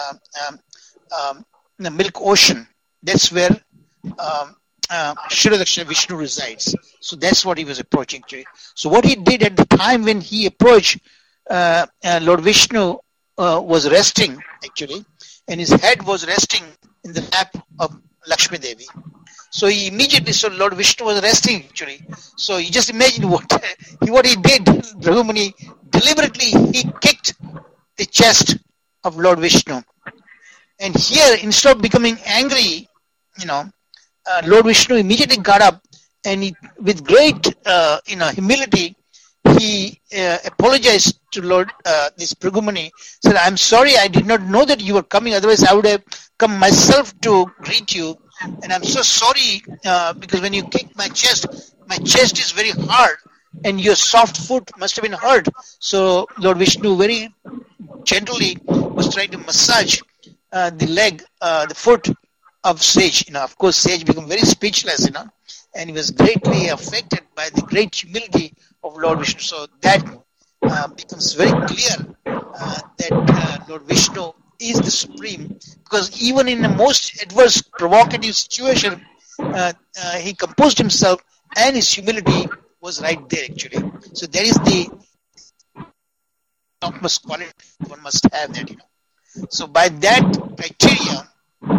the milk ocean. That's where Kshirodakshaya Vishnu resides. So that's what he was approaching to. So what he did at the time when he approached, Lord Vishnu was resting actually, and his head was resting in the lap of Lakshmi Devi. So he immediately, so Lord Vishnu was resting actually. So you just imagine what he did. Bhrigu Muni deliberately he kicked the chest of Lord Vishnu. And here, instead of becoming angry, Lord Vishnu immediately got up and he, with great humility, he apologized to Lord this Bhrigu Muni, said, "I'm sorry, I did not know that you were coming. Otherwise, I would have come myself to greet you. And I'm so sorry because when you kicked my chest is very hard, and your soft foot must have been hurt." So Lord Vishnu very gently was trying to massage the leg, the foot of sage. Of course, sage became very speechless, and he was greatly affected by the great humility of Lord Vishnu. So that becomes very clear that Lord Vishnu is the supreme, because even in the most adverse, provocative situation, he composed himself, and his humility was right there actually. So there is the topmost quality one must have that, So by that criteria,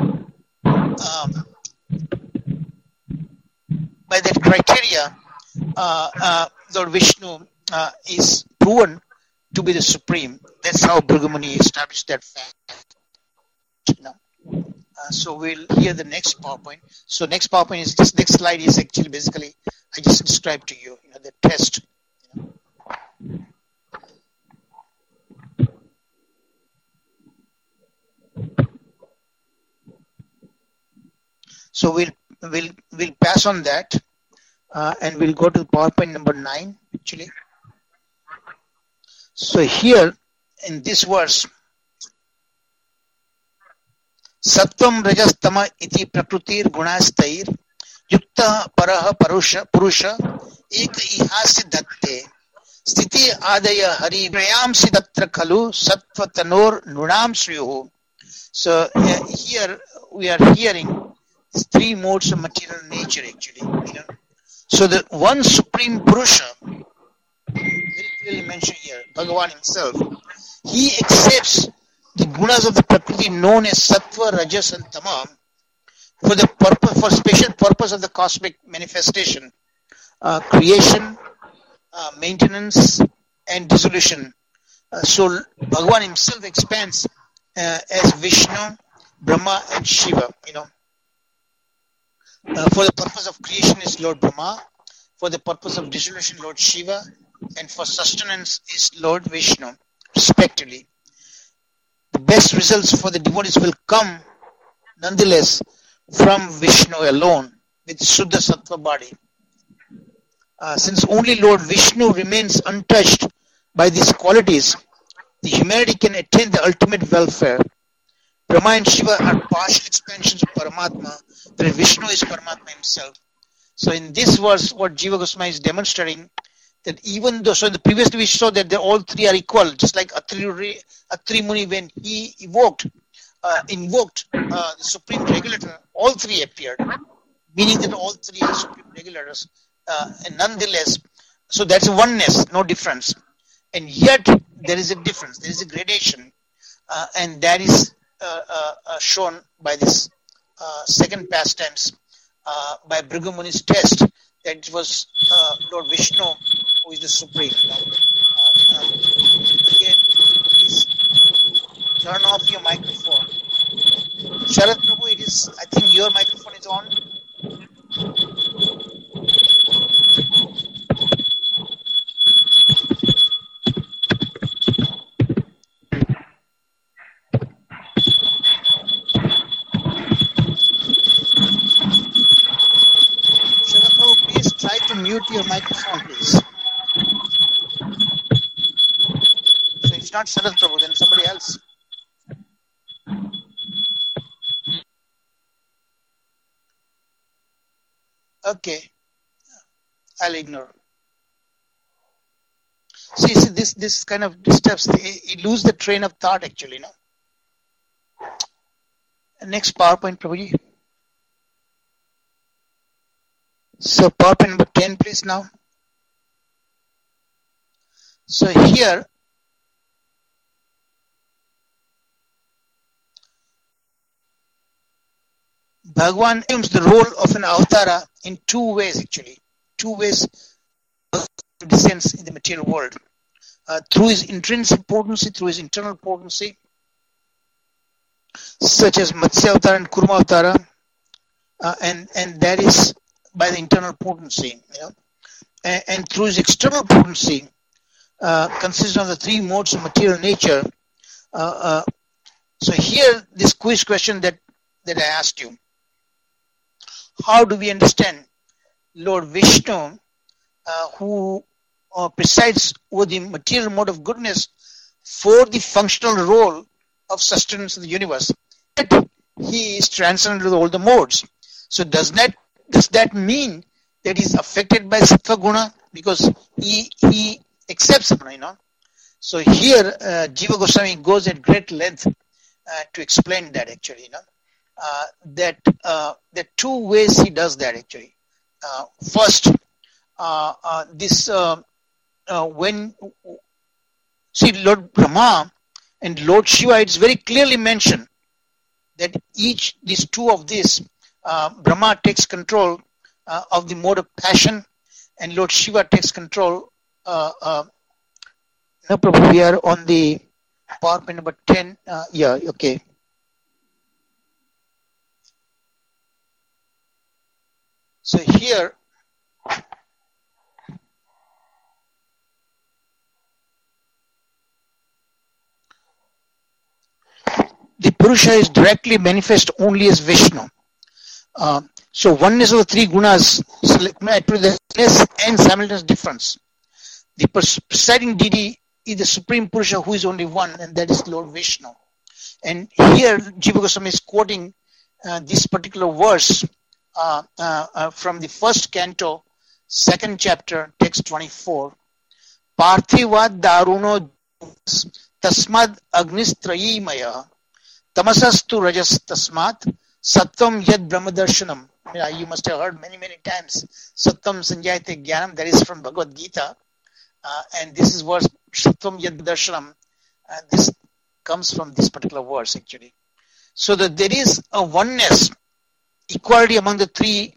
Lord Vishnu is proven to be the supreme. That's how Bhrigu established that fact. So we'll hear the next PowerPoint. So next PowerPoint is this next slide is actually basically I just described to you, the test. So we'll pass on that, and we'll go to PowerPoint number 9 actually. So here in this verse, Sattvam Rajas Tama iti Prakrutir Gunastair Yukta Paraha Purusha Ek Ihasi Datte Sthiti Adaya Hari Prayam Sidatra Khalu Sattva Tanor Nunam Sriyuhu. So here we are hearing three modes of material nature actually. So the one supreme Purusha, very clearly mentioned here, Bhagavan himself, he accepts the gunas of the Prakriti known as Sattva, Rajas and Tama for special purpose of the cosmic manifestation, creation, maintenance and dissolution. So Bhagavan himself expands as Vishnu, Brahma and Shiva, For the purpose of creation is Lord Brahma, for the purpose of dissolution Lord Shiva, and for sustenance is Lord Vishnu, respectively. The best results for the devotees will come, nonetheless, from Vishnu alone, with Shuddha Sattva body. Since only Lord Vishnu remains untouched by these qualities, the humanity can attain the ultimate welfare. Brahma and Shiva are partial expansions of Paramatma, where Vishnu is Paramatma himself. So in this verse, what Jiva Goswami is demonstrating, that even though, so in the previous we saw that all three are equal, just like Atri Muni, when he invoked the Supreme Regulator, all three appeared, meaning that all three are Supreme Regulators, and nonetheless, so that's a oneness, no difference. And yet, there is a difference, there is a gradation, and that is shown by this second past tense, by Bhrigu Muni's test, that it was Lord Vishnu who is the Supreme. Again, please turn off your microphone. Sharad Prabhu, I think your microphone is on. Try to mute your microphone, please. So it's not Sharad Prabhu, then somebody else. Okay, I'll ignore. See, this kind of disturbs. You lose the train of thought actually, Next PowerPoint, Prabhuji. So PowerPoint number 10, please now. So here, Bhagavan assumes the role of an avatara in two ways actually. Two ways of descends in the material world. Through his intrinsic potency, through his internal potency, such as Matsya Avatara and Kurma Avatara, and that is by the internal potency, and through his external potency, consisting of the three modes of material nature. So here, this quiz question that I asked you: how do we understand Lord Vishnu, who presides over the material mode of goodness for the functional role of sustenance of the universe? He is transcendent to all the modes. So does that mean that he's affected by sattva guna because he accepts it, So here Jiva Goswami goes at great length to explain that actually, that there are two ways he does that actually. First, when see Lord Brahma and Lord Shiva, it's very clearly mentioned that these two of these, Brahma takes control of the mode of passion, and Lord Shiva takes control. No problem. We are on the PowerPoint number 10. Yeah, okay. So here, the Purusha is directly manifest only as Vishnu. So oneness of the three gunas to the oneness and simultaneous difference. The presiding deity is the Supreme Purusha who is only one, and that is Lord Vishnu. And here Jiva Goswami is quoting this particular verse from the first canto, second chapter, text 24. Parthivad daruno tasmad agnistrayimaya tamasastu rajas tasmat sattvam yad brahmadarshanam. You must have heard many times Sattvam Sanjayate Jnanam. That is from Bhagavad Gita, and this is verse Sattvam yad darshanam. This comes from this particular verse actually. So that there is a oneness, equality among the three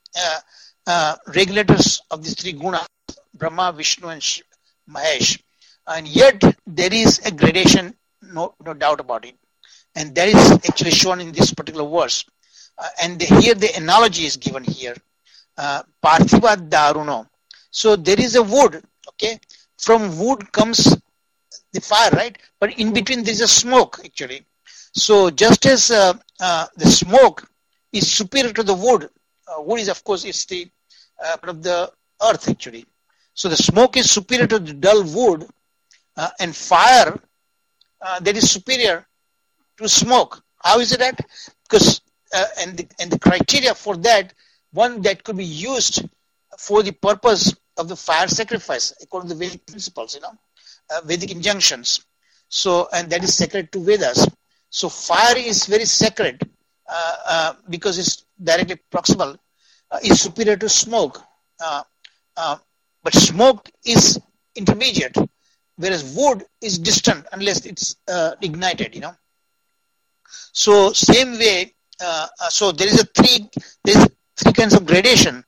regulators of these three gunas, Brahma, Vishnu, and Mahesh, and yet there is a gradation, no doubt about it, and that is actually shown in this particular verse. And here the analogy is given here, Parthiva Daruno. So there is a wood, okay? From wood comes the fire, right? But in between there is a smoke actually. So just as the smoke is superior to the wood, wood is of course is the part of the earth actually. So the smoke is superior to the dull wood, and fire that is superior to smoke. How is it that? Because and the criteria for that, one that could be used for the purpose of the fire sacrifice according to the Vedic principles, Vedic injunctions. So, and that is sacred to Vedas. So fire is very sacred because it's directly proximal, is superior to smoke. But smoke is intermediate, whereas wood is distant unless it's ignited, So same way, so there is three kinds of gradation: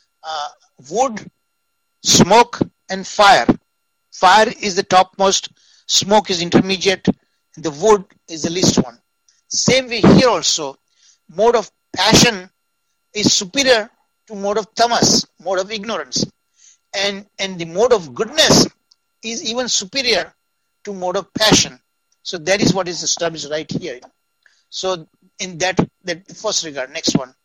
wood, smoke, and fire. Fire is the topmost, smoke is intermediate, and the wood is the least one. Same way here also, mode of passion is superior to mode of tamas, mode of ignorance, and the mode of goodness is even superior to mode of passion. So that is what is established right here. So in that first regard, next one.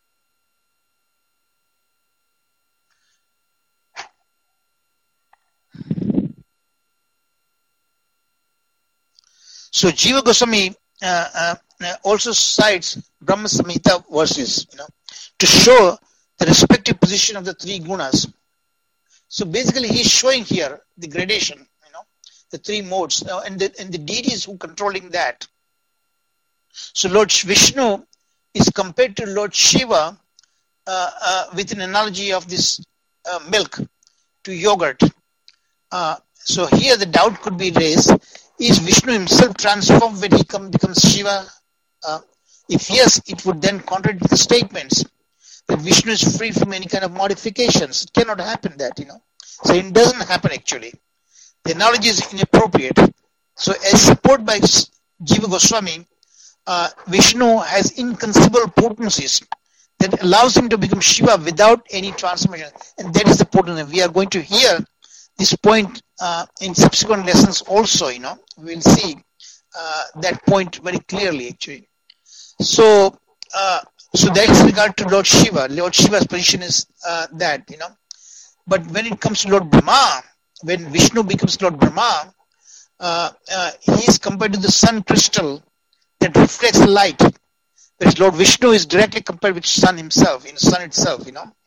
So Jiva Goswami also cites Brahma Samhita verses, to show the respective position of the three gunas. So basically, he's showing here the gradation, the three modes, and the deities who controlling that. So Lord Vishnu is compared to Lord Shiva with an analogy of this milk to yogurt. So here the doubt could be raised: is Vishnu himself transformed when he becomes Shiva? If yes, it would then contradict the statements that Vishnu is free from any kind of modifications. It cannot happen that, So it doesn't happen actually. The analogy is inappropriate. So as supported by Jiva Goswami, Vishnu has inconceivable potencies that allows him to become Shiva without any transformation. And that is the potency. We are going to hear this point in subsequent lessons also, we will see that point very clearly actually. So that is regard to Lord Shiva. Lord Shiva's position is that, But when it comes to Lord Brahma, when Vishnu becomes Lord Brahma, he is compared to the sun crystal that reflects light. Whereas Lord Vishnu is directly compared with sun himself, sun itself,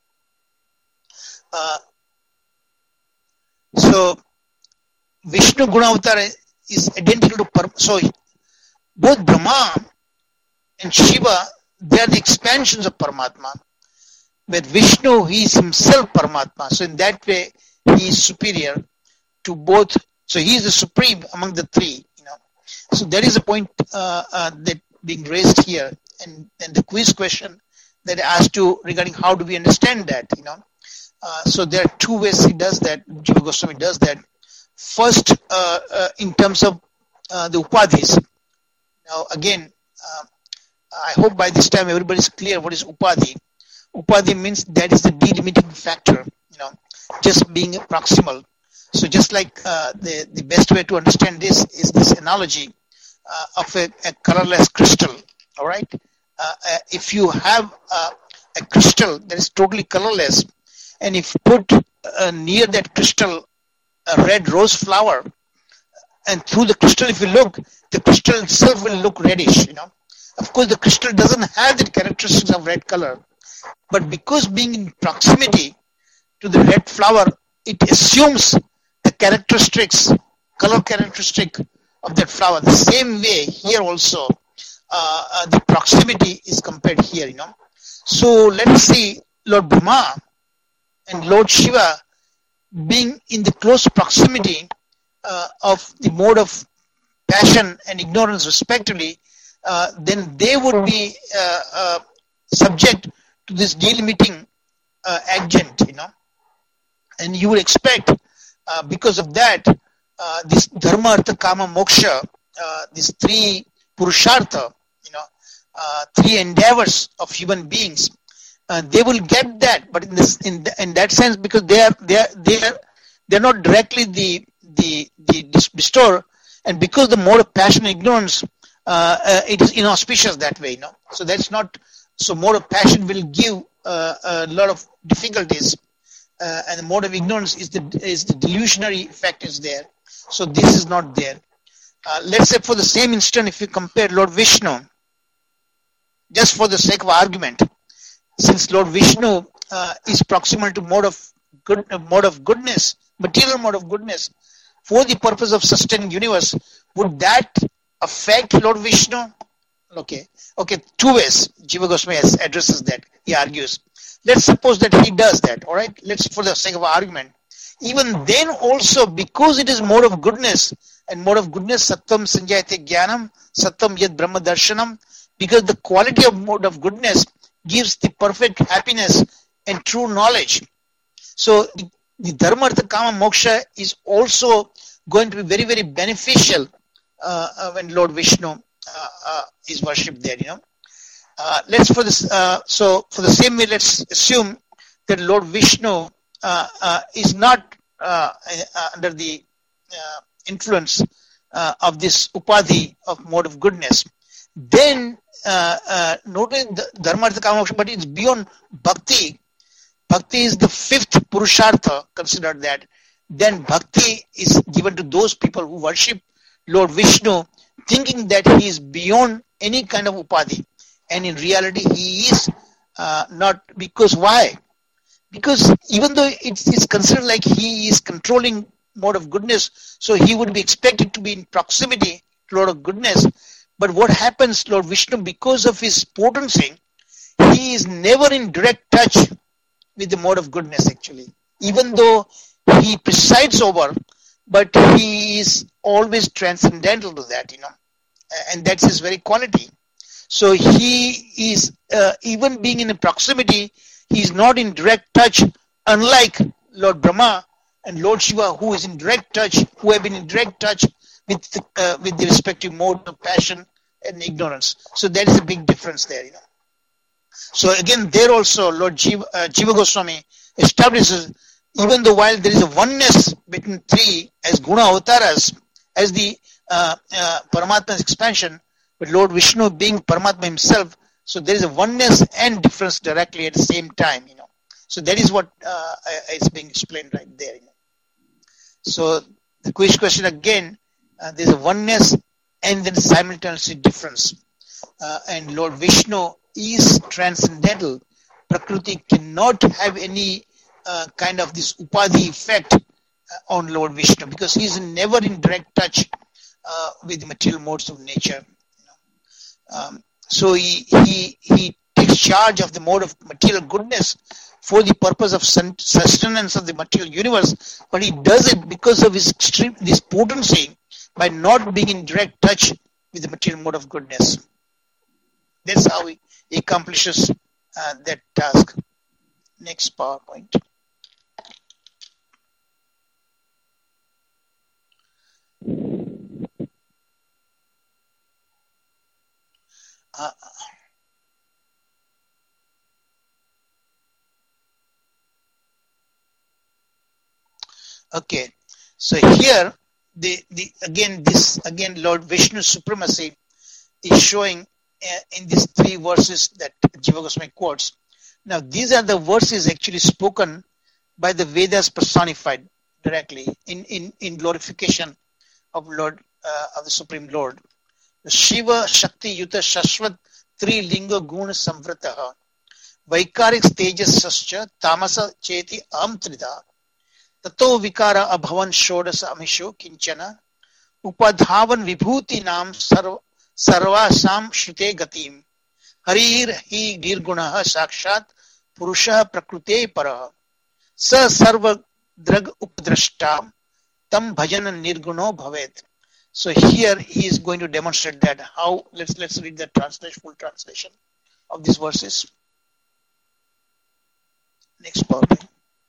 So Vishnu Gunavatar is identical to so both Brahma and Shiva, they are the expansions of Paramatma. With Vishnu, he is himself Paramatma. So in that way, he is superior to both. So he is the supreme among the three. So that is the point that being raised here, and the quiz question that I asked you regarding how do we understand that. So there are two ways he does that. Jiva Goswami does that. First, in terms of the upadhis. Now again, I hope by this time everybody is clear what is upadhi. Upadhi means that is the delimiting factor, just being proximal. So just like the best way to understand this is this analogy of a colorless crystal. All right, if you have a crystal that is totally colorless, and if put near that crystal a red rose flower, and through the crystal, if you look, the crystal itself will look reddish. Of course, the crystal doesn't have the characteristics of red color, but because being in proximity to the red flower, it assumes the characteristics, color characteristic of that flower. The same way here also, the proximity is compared here. So let's see Lord Brahma and Lord Shiva being in the close proximity of the mode of passion and ignorance respectively, then they would be subject to this delimiting agent, and you would expect because of that this dharma, artha, kama, moksha, these three purushartha, three endeavors of human beings, they will get that, but in that sense, because they're not directly the bestower, and because the mode of passion and ignorance, it is inauspicious that way. So that's not. So mode of passion will give a lot of difficulties, and the mode of ignorance is the delusionary effect is there. So this is not there. Let's say for the same instant, if you compare Lord Vishnu, just for the sake of argument, since Lord Vishnu is proximal to mode of goodness, material mode of goodness, for the purpose of sustaining universe, would that affect Lord Vishnu? Okay, two ways Jiva Goswami addresses that. He argues. Let's suppose that he does that, all right? Let's, for the sake of argument. Even then also, because it is mode of goodness, and mode of goodness, Sattvam Sanjayate Jnanam, Sattvam Yad Brahma Darshanam, because the quality of mode of goodness gives the perfect happiness and true knowledge. So the Dharma, Artha, Kama, Moksha is also going to be very, very beneficial when Lord Vishnu is worshipped there, let's for this. So for the same way, let's assume that Lord Vishnu is not under the influence of this upadhi of mode of goodness. Then notice the dharma, artha, kama, moksha, but it's beyond bhakti. Bhakti is the fifth purushartha. Consider that. Then bhakti is given to those people who worship Lord Vishnu, thinking that he is beyond any kind of upadhi, and in reality he is not. Because why? Because even though it's considered like he is controlling mode of goodness, so he would be expected to be in proximity to Lord of goodness. But what happens, Lord Vishnu, because of his potency, he is never in direct touch with the mode of goodness actually. Even though he presides over, but he is always transcendental to that, and that's his very quality. So he is, even being in a proximity, he is not in direct touch, unlike Lord Brahma and Lord Shiva, who is in direct touch, who have been in direct touch with the respective mode of passion and ignorance. So that is a big difference there, So again, there also Lord Jiva Goswami establishes, even though while there is a oneness between three as guna avataras, as the Paramatma's expansion, but Lord Vishnu being Paramatma himself, so there is a oneness and difference directly at the same time, So that is what is being explained right there. So the question again, there is a oneness and then simultaneously difference. And Lord Vishnu is transcendental. Prakriti cannot have any kind of this upadhi effect on Lord Vishnu, because he is never in direct touch with the material modes of nature. So he takes charge of the mode of material goodness for the purpose of sustenance of the material universe, but he does it because of his this potency by not being in direct touch with the material mode of goodness. That's how he accomplishes that task. Next PowerPoint. Okay, so here Lord Vishnu's supremacy is showing in these three verses that Jiva Goswami quotes. Now these are the verses actually spoken by the Vedas personified directly in glorification of Lord of the Supreme Lord. Shiva Shakti Yuta Shashvat Tri Linga Guna Samvrataha Vaikarik Tejas Sascha Tamasa Cheti Am Trida Tato Vikara Abhavan Shodas Amisho Kinchana Upadhavan Vibhuti Nam Sarvasam Shrute Gatim Harir Hi Nirgunaha Sakshat Purusha Prakrute Paraha Sa Sarva Drag Upadrashta Tam Bhajan Nirguno Bhavet. So here he is going to demonstrate that. How? Let's read the full translation of these verses. Next PowerPoint.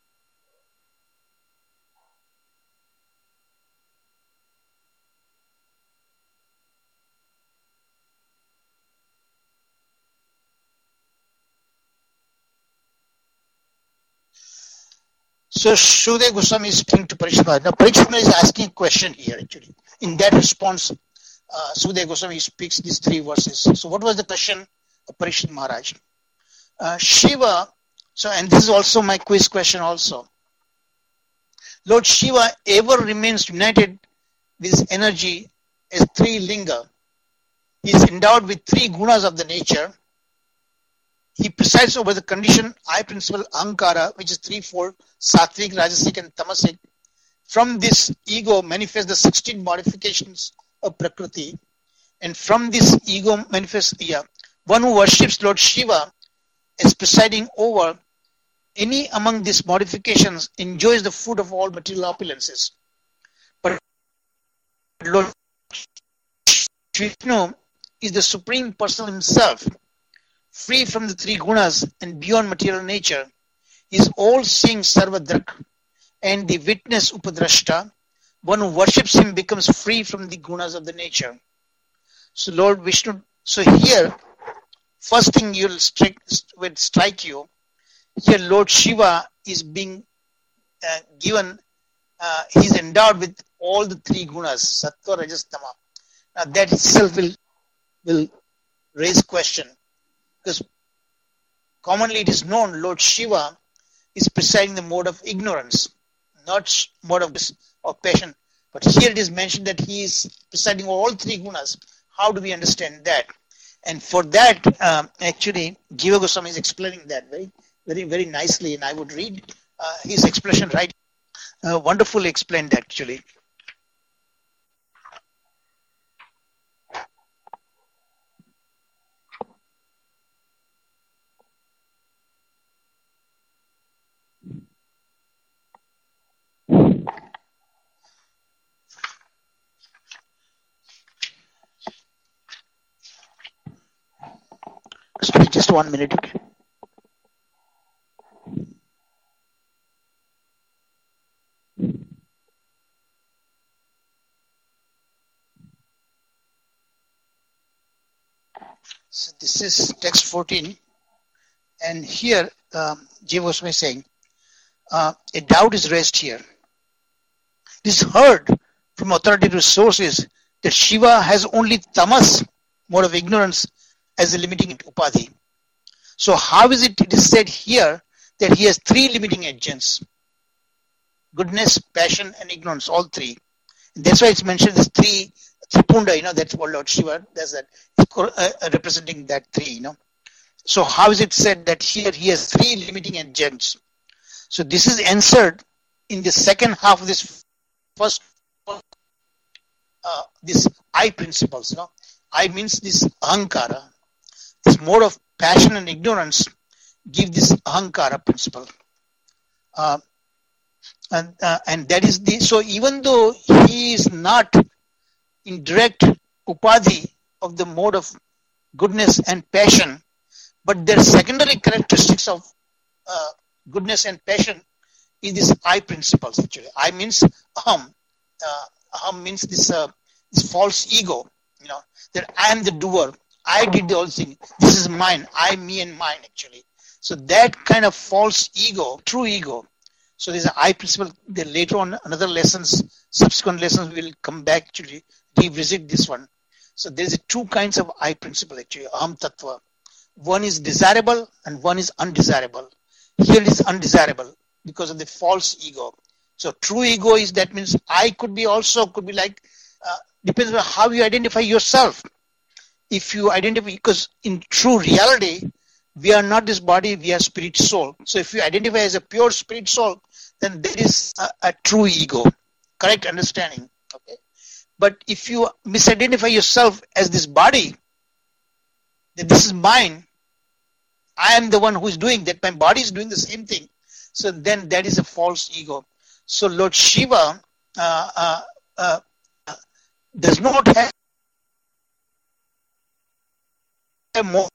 So Shukadeva Goswami is speaking to Parikshit Maharaj. Now Parikshit Maharaj is asking a question here actually. In that response, Shukadeva Goswami speaks these three verses. So what was the question of Parikshit Maharaj? Shiva, and this is also my quiz question also. Lord Shiva ever remains united with his energy as three linga. He is endowed with three gunas of the nature. He presides over the condition I principle Ahankara, which is threefold, Sattvic, Rajasic and Tamasic. From this ego manifest the 16 modifications of Prakriti. And from this ego manifests one who worships Lord Shiva as presiding over any among these modifications enjoys the food of all material opulences. But Lord Vishnu is the Supreme Person himself, free from the three gunas and beyond material nature. He is all-seeing Sarvadrak, and the witness Upadrashta. One who worships him becomes free from the gunas of the nature. So Lord Vishnu, so here, first thing will strike you, here Lord Shiva is being given, he's endowed with all the three gunas, Sattva, Rajas, Tama. Now that itself will raise question. Because commonly it is known Lord Shiva is presiding the mode of ignorance, not mode of passion. But here it is mentioned that he is presiding over all three gunas. How do we understand that? And for that, actually, Jiva Goswami is explaining that very, very, very nicely. And I would read his explanation right. Wonderfully explained actually. Just 1 minute, okay. So this is text 14, and here Jiva Goswami is saying, a doubt is raised here. It is heard from authoritative sources that Shiva has only tamas, mode of ignorance, as a limiting upadhi. So how is it is said here that he has three limiting agents? Goodness, passion and ignorance, all three. And that's why it's mentioned as Tripunda, that's what Lord Shiva does that, representing that three, So how is it said that here he has three limiting agents? So this is answered in the second half of this first, this I principles, I means this Ahankara. this mode of passion and ignorance give this ahankara principle. And that is so even though he is not in direct upadhi of the mode of goodness and passion, but their secondary characteristics of goodness and passion is this I principles actually. I means aham. Aham means this false ego, that I am the doer. I did the whole thing. This is mine. I, me and mine actually. So that kind of false ego, true ego. So there's an I principle. Then later on, subsequent lessons, we will come back to revisit this one. So there's two kinds of I principle actually, aham tattva. One is desirable and one is undesirable. Here it is undesirable because of the false ego. So true ego is, that means I could be like, depends on how you identify yourself. If you identify, because in true reality, we are not this body, we are spirit soul. So if you identify as a pure spirit soul, then there is a true ego. Correct understanding. Okay. But if you misidentify yourself as this body, that this is mine, I am the one who is doing that, my body is doing the same thing. So then that is a false ego. So Lord Shiva does not have more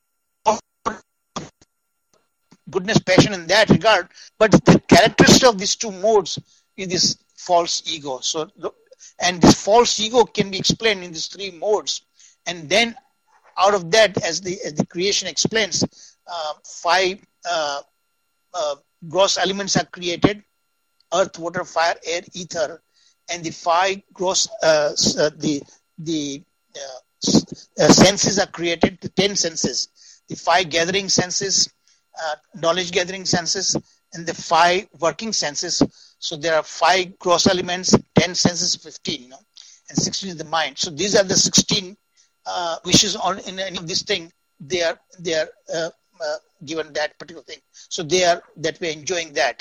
goodness, passion in that regard, but the characteristic of these two modes is this false ego. So, and this false ego can be explained in these three modes, and then out of that, as the creation explains, 5 gross elements are created: earth, water, fire, air, ether, and the 5 gross senses are created. The 10 senses, the 5 gathering senses, knowledge gathering senses, and the 5 working senses. So there are 5 gross elements, 10 senses, 15, and 16 is the mind. So these are the 16 wishes on in any of this thing. They are given that particular thing. So they are that we're enjoying that,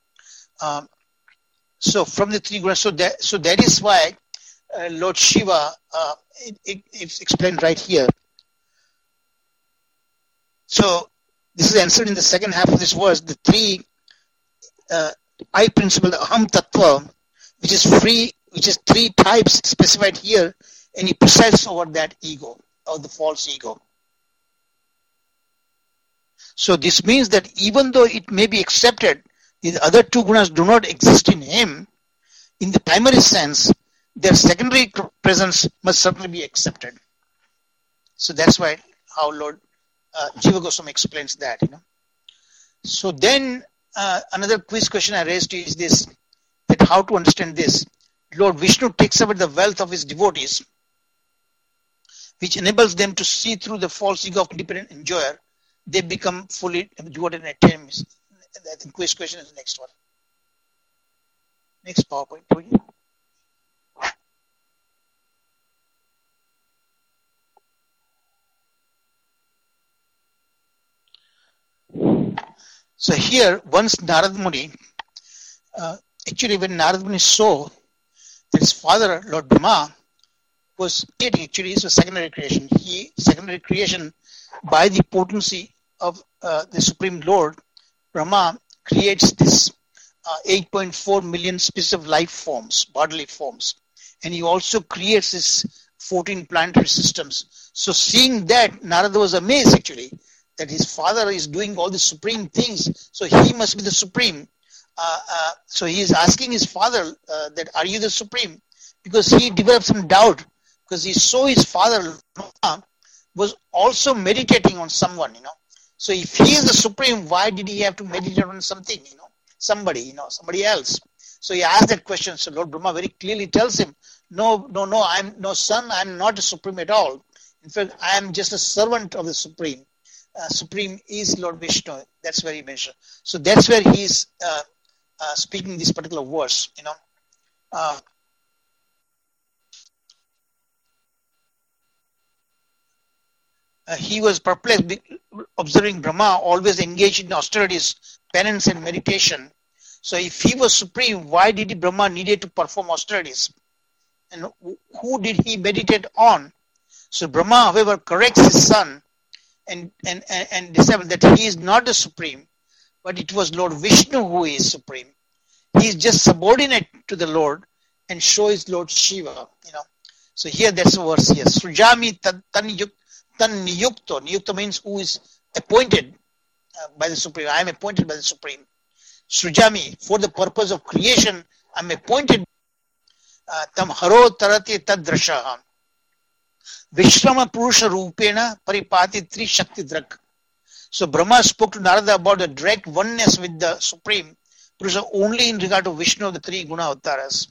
So from the 3 gunas, so that is why Lord Shiva, it's explained right here. So this is answered in the second half of this verse. The 3 I principle, the aham tattva, which is 3 types specified here, and he presides over that ego, or the false ego. So this means that even though it may be accepted, these other 2 gunas do not exist in him, in the primary sense, their secondary presence must certainly be accepted. So that's why how Lord Jiva Goswami explains that. So then another quiz question I raised to you is this, that how to understand this. Lord Vishnu takes away the wealth of his devotees, which enables them to see through the false ego of independent enjoyer. They become fully devoted and attain. I think quiz question is the next one. Next PowerPoint, please. So here, once Narad Muni, actually when Narad Muni saw that his father, Lord Brahma, was creating, actually this was secondary creation. Secondary creation by the potency of the Supreme Lord, Brahma creates this 8.4 million species of life forms, bodily forms. And he also creates this 14 planetary systems. So seeing that, Narada was amazed actually, that his father is doing all the supreme things, so he must be the supreme. So he is asking his father that, are you the supreme? Because he developed some doubt, because he saw his father was also meditating on someone, So if he is the supreme, why did he have to meditate on something, somebody else? So he asked that question. So Lord Brahma very clearly tells him, no, son, I'm not a supreme at all. In fact, I am just a servant of the supreme. Supreme is Lord Vishnu. That's where he mentioned. So that's where he is speaking this particular verse. He was perplexed, observing Brahma always engaged in austerities, penance, and meditation. So if he was supreme, why did Brahma needed to perform austerities? And who did he meditate on? So Brahma, however, corrects his son and disciple that he is not the supreme, but it was Lord Vishnu who is supreme. He is just subordinate to the Lord and so is Lord Shiva. So here that's a verse here. Srujami tan niyukto. Niyukto means who is appointed by the Supreme. I am appointed by the Supreme. Srujami, for the purpose of creation, I am appointed. Tam haro tarati tadrashaha. Vishrama Purusha Rupena Paripati Tri Shakti Drak. So Brahma spoke to Narada about the direct oneness with the Supreme Purusha only in regard to Vishnu, the three Guna Avtaras.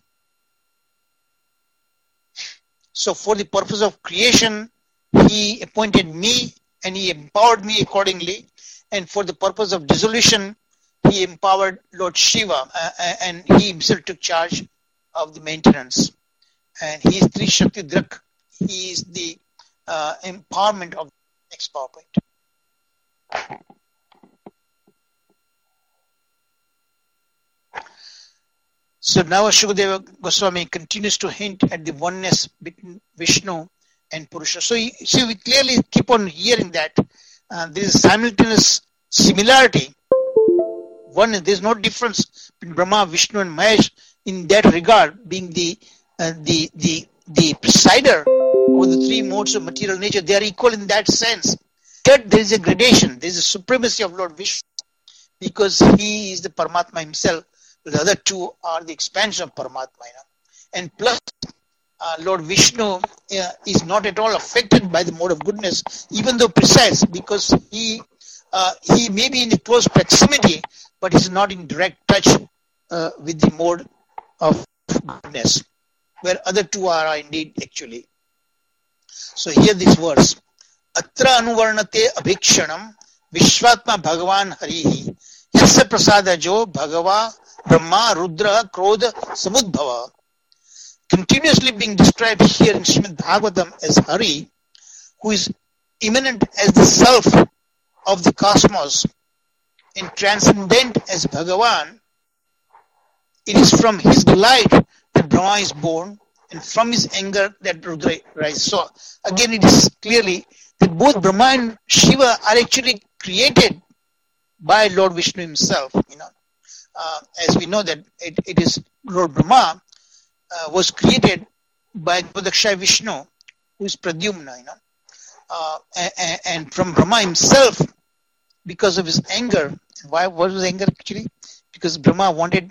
So for the purpose of creation, he appointed me and he empowered me accordingly. And for the purpose of dissolution, he empowered Lord Shiva and he himself took charge of the maintenance. And he is Tri Shakti Drak. He is the empowerment of the next PowerPoint. So now Shukadeva Goswami continues to hint at the oneness between Vishnu and Purusha. So we clearly keep on hearing that there is simultaneous similarity. One is there is no difference between Brahma, Vishnu, and Mahesh in that regard, being the presider over the three modes of material nature. They are equal in that sense. Yet there is a gradation. There is a supremacy of Lord Vishnu because he is the Paramatma himself. The other two are the expansion of Paramatma. And plus, Lord Vishnu is not at all affected by the mode of goodness, even though precise, because he may be in a close proximity, but is not in direct touch with the mode of goodness, where other two are indeed actually. So here this verse, Atra anuvarnate abhikshanam Vishwatma Bhagavan Harihi Yasya Prasadajo Bhagava Brahma Rudra Krodha Samudbhava, continuously being described here in Srimad Bhagavatam as Hari, who is immanent as the self of the cosmos and transcendent as Bhagavan. It is from his delight that Brahma is born, and from his anger that Rudra rises. So again, it is clearly that both Brahma and Shiva are actually created by Lord Vishnu himself. As we know that it is Lord Brahma was created by Padakshay Vishnu, who is Pradyumna. And from Brahma himself, because of his anger. Why was his anger actually? Because Brahma wanted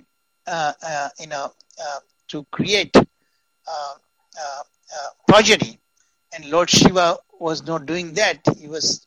to create progeny, and Lord Shiva was not doing that. He was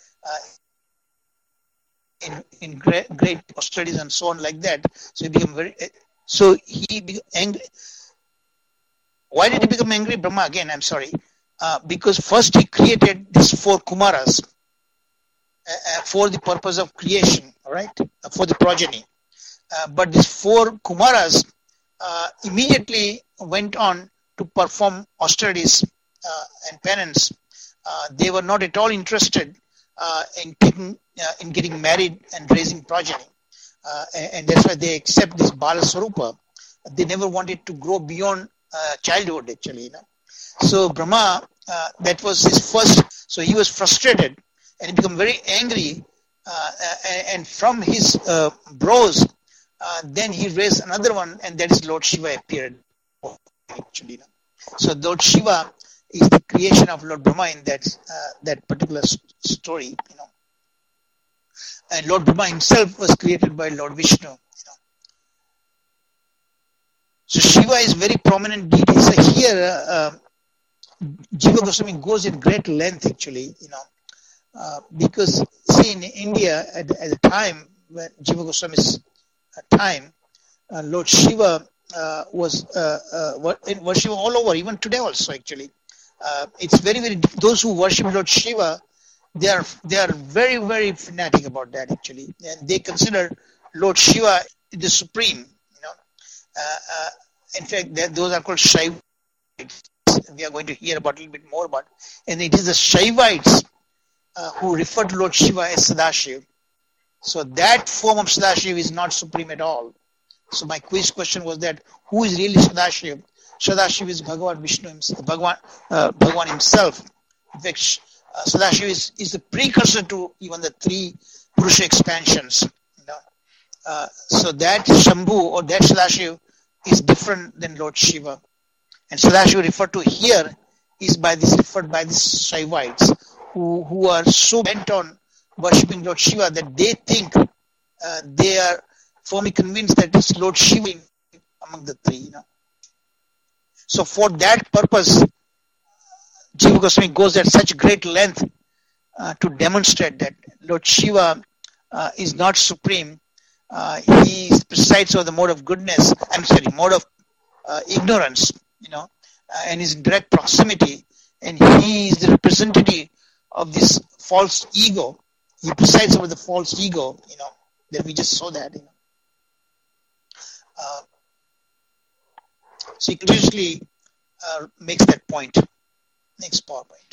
in great austerities and so on like that. So he became angry. Why did he become angry? Brahma again, I'm sorry. Because first he created these four Kumaras for the purpose of creation, all right, for the progeny. But these four Kumaras immediately went on to perform austerities and penance. They were not at all interested in getting married and raising progeny. And that's why they accept this Bala Swarupa. They never wanted to grow beyond childhood, actually. So Brahma, that was his first, so he was frustrated and he became very angry. And from his brows, then he raised another one, and that is Lord Shiva appeared, actually. So Lord Shiva is the creation of Lord Brahma in that particular story, And Lord Brahma himself was created by Lord Vishnu, So Shiva is very prominent deity. So here, Jiva Goswami goes in great length, actually, because see, in India at the time when Jiva Goswami's time, Lord Shiva was worship all over, even today also, actually. It's very, very, those who worship Lord Shiva, they are very, very fanatic about that, actually. And they consider Lord Shiva the supreme, in fact, those are called Shaivites. We are going to hear about a little bit more about. And it is the Shaivites who refer to Lord Shiva as Sadashiv. So that form of Sadashiv is not supreme at all. So my quiz question was that who is really Sadashiv? Sadashiv is Bhagavan Vishnu himself, Bhagavan himself. In fact, Sadashiva is the precursor to even the three Purusha expansions. So that Shambhu or that Sadashiva is different than Lord Shiva. And Sadashiva referred to here is referred by these Shaivites who are so bent on worshipping Lord Shiva that they think they are firmly convinced that it's Lord Shiva among the three. So for that purpose, Jiva Goswami goes at such great length to demonstrate that Lord Shiva is not supreme. He presides over the mode of goodness, mode of ignorance, and is in direct proximity, and he is the representative of this false ego. He presides over the false ego, that we just saw that, So he continuously makes that point. Next PowerPoint.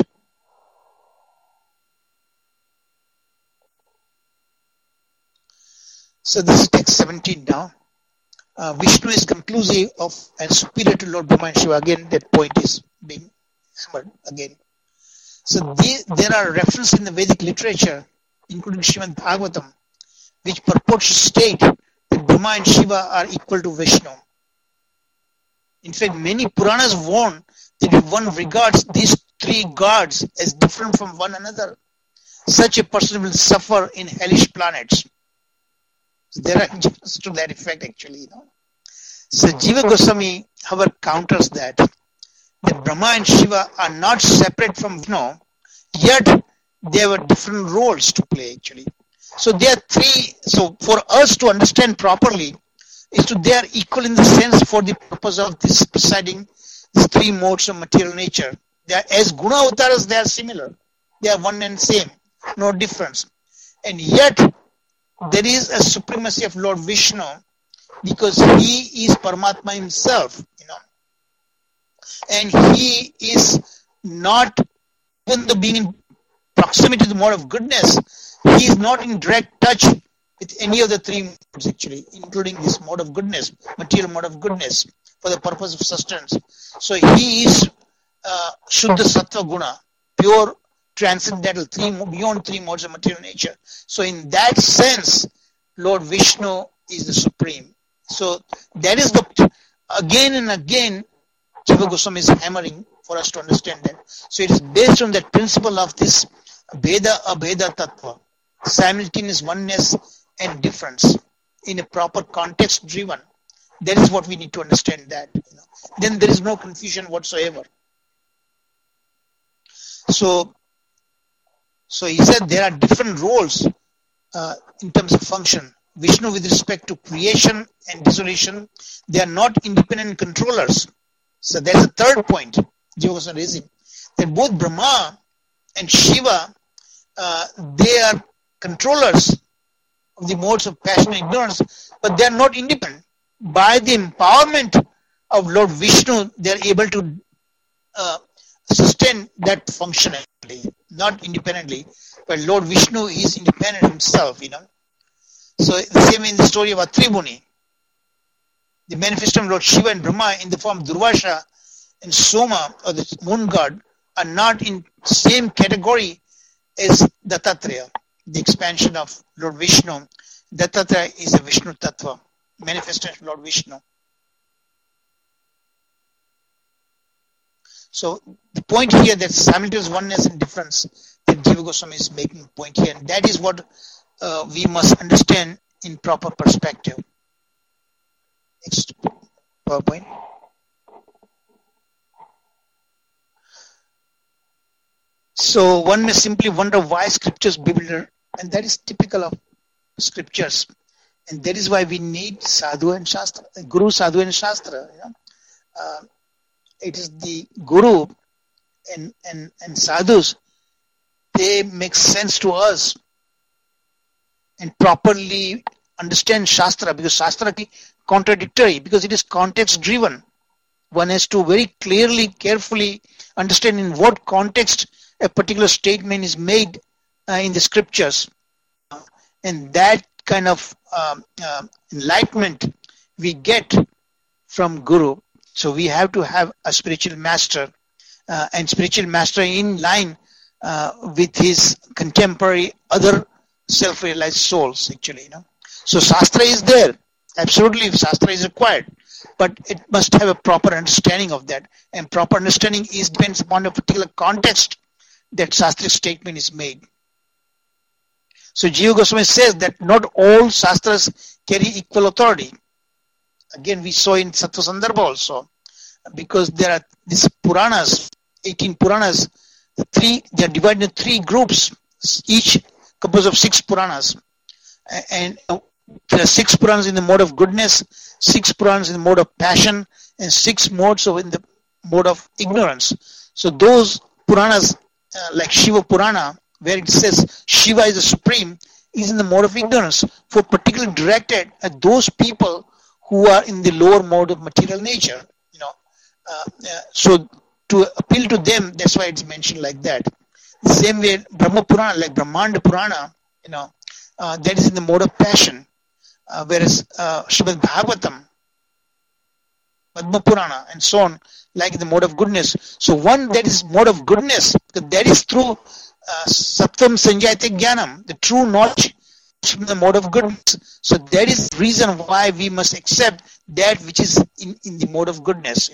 So this is text 17 now. Vishnu is conclusive of and superior to Lord Brahma and Shiva. Again, that point is being hammered again. So there are references in the Vedic literature, including Srimad Bhagavatam, which purports to state that Brahma and Shiva are equal to Vishnu. In fact, many Puranas warn that if one regards these three gods as different from one another, such a person will suffer in hellish planets. So there are just to that effect actually. So Jiva Goswami, however, counters that Brahma and Shiva are not separate from Vishnu, yet they have different roles to play actually. So there are three. So for us to understand properly, they are equal in the sense for the purpose of this presiding these three modes of material nature. They are, as Guna avatars, they are similar. They are one and same, no difference. And yet there is a supremacy of Lord Vishnu because he is Paramatma himself, and he is not, even though being in proximity to the mode of goodness, he is not in direct touch with any of the three modes actually, including this mode of goodness, material mode of goodness, for the purpose of sustenance. So he is Shuddha Sattva Guna, pure transcendental, beyond three modes of material nature. So in that sense, Lord Vishnu is the supreme. So that is again and again, Jiva Goswami is hammering for us to understand that. So it is based on that principle of this Bheda Abheda Tattva, simultaneous oneness and difference in a proper context driven. That is what we need to understand that. Then there is no confusion whatsoever. So he said there are different roles in terms of function. Vishnu with respect to creation and dissolution, they are not independent controllers. So that's the third point Jiva Goswami is raising. That both Brahma and Shiva, they are controllers of the modes of passion and ignorance, but they are not independent. By the empowerment of Lord Vishnu, they are able to sustain that function actually, not independently. But Lord Vishnu is independent himself, So the same in the story of Atri Muni. The manifestation of Lord Shiva and Brahma in the form of Durvasha and Soma, or the moon god, are not in same category as Dattatreya, the expansion of Lord Vishnu. Dattatreya is a Vishnu Tattva, manifestation of Lord Vishnu. So the point here that simultaneous oneness and difference that Jiva Goswami is making a point here, and that is what we must understand in proper perspective. Next PowerPoint. So one may simply wonder why scriptures bewilder, and that is typical of scriptures, and that is why we need sadhu and shastra, guru, sadhu and shastra. It is the guru and sadhus, they make sense to us and properly understand shastra, because shastra is contradictory, because it is context driven. One has to very clearly, carefully understand in what context a particular statement is made in the scriptures, and that kind of enlightenment we get from guru. So we have to have a spiritual master, and spiritual master in line with his contemporary other self-realized souls, actually. So Shastra is there. Absolutely, Shastra is required. But it must have a proper understanding of that. And proper understanding depends upon a particular context that Shastric statement is made. So Jiva Goswami says that not all Shastras carry equal authority. Again, we saw in Sattva Sandarbha also. Because there are these Puranas, 18 Puranas, they are divided into 3 groups, each composed of 6 Puranas. And there are 6 Puranas in the mode of goodness, 6 Puranas in the mode of passion, and 6 modes in the mode of ignorance. So those Puranas, like Shiva Purana, where it says Shiva is the supreme, is in the mode of ignorance, for particularly directed at those people who are in the lower mode of material nature. So to appeal to them, that's why it's mentioned like that. The same way Brahma Purana, like Brahmanda Purana, that is in the mode of passion, whereas Srimad Bhagavatam, Padma Purana, and so on, like in the mode of goodness. So one that is mode of goodness, that is through Sattvam Sanjayate Jnanam, the true knowledge from the mode of goodness. So that is the reason why we must accept that which is in the mode of goodness.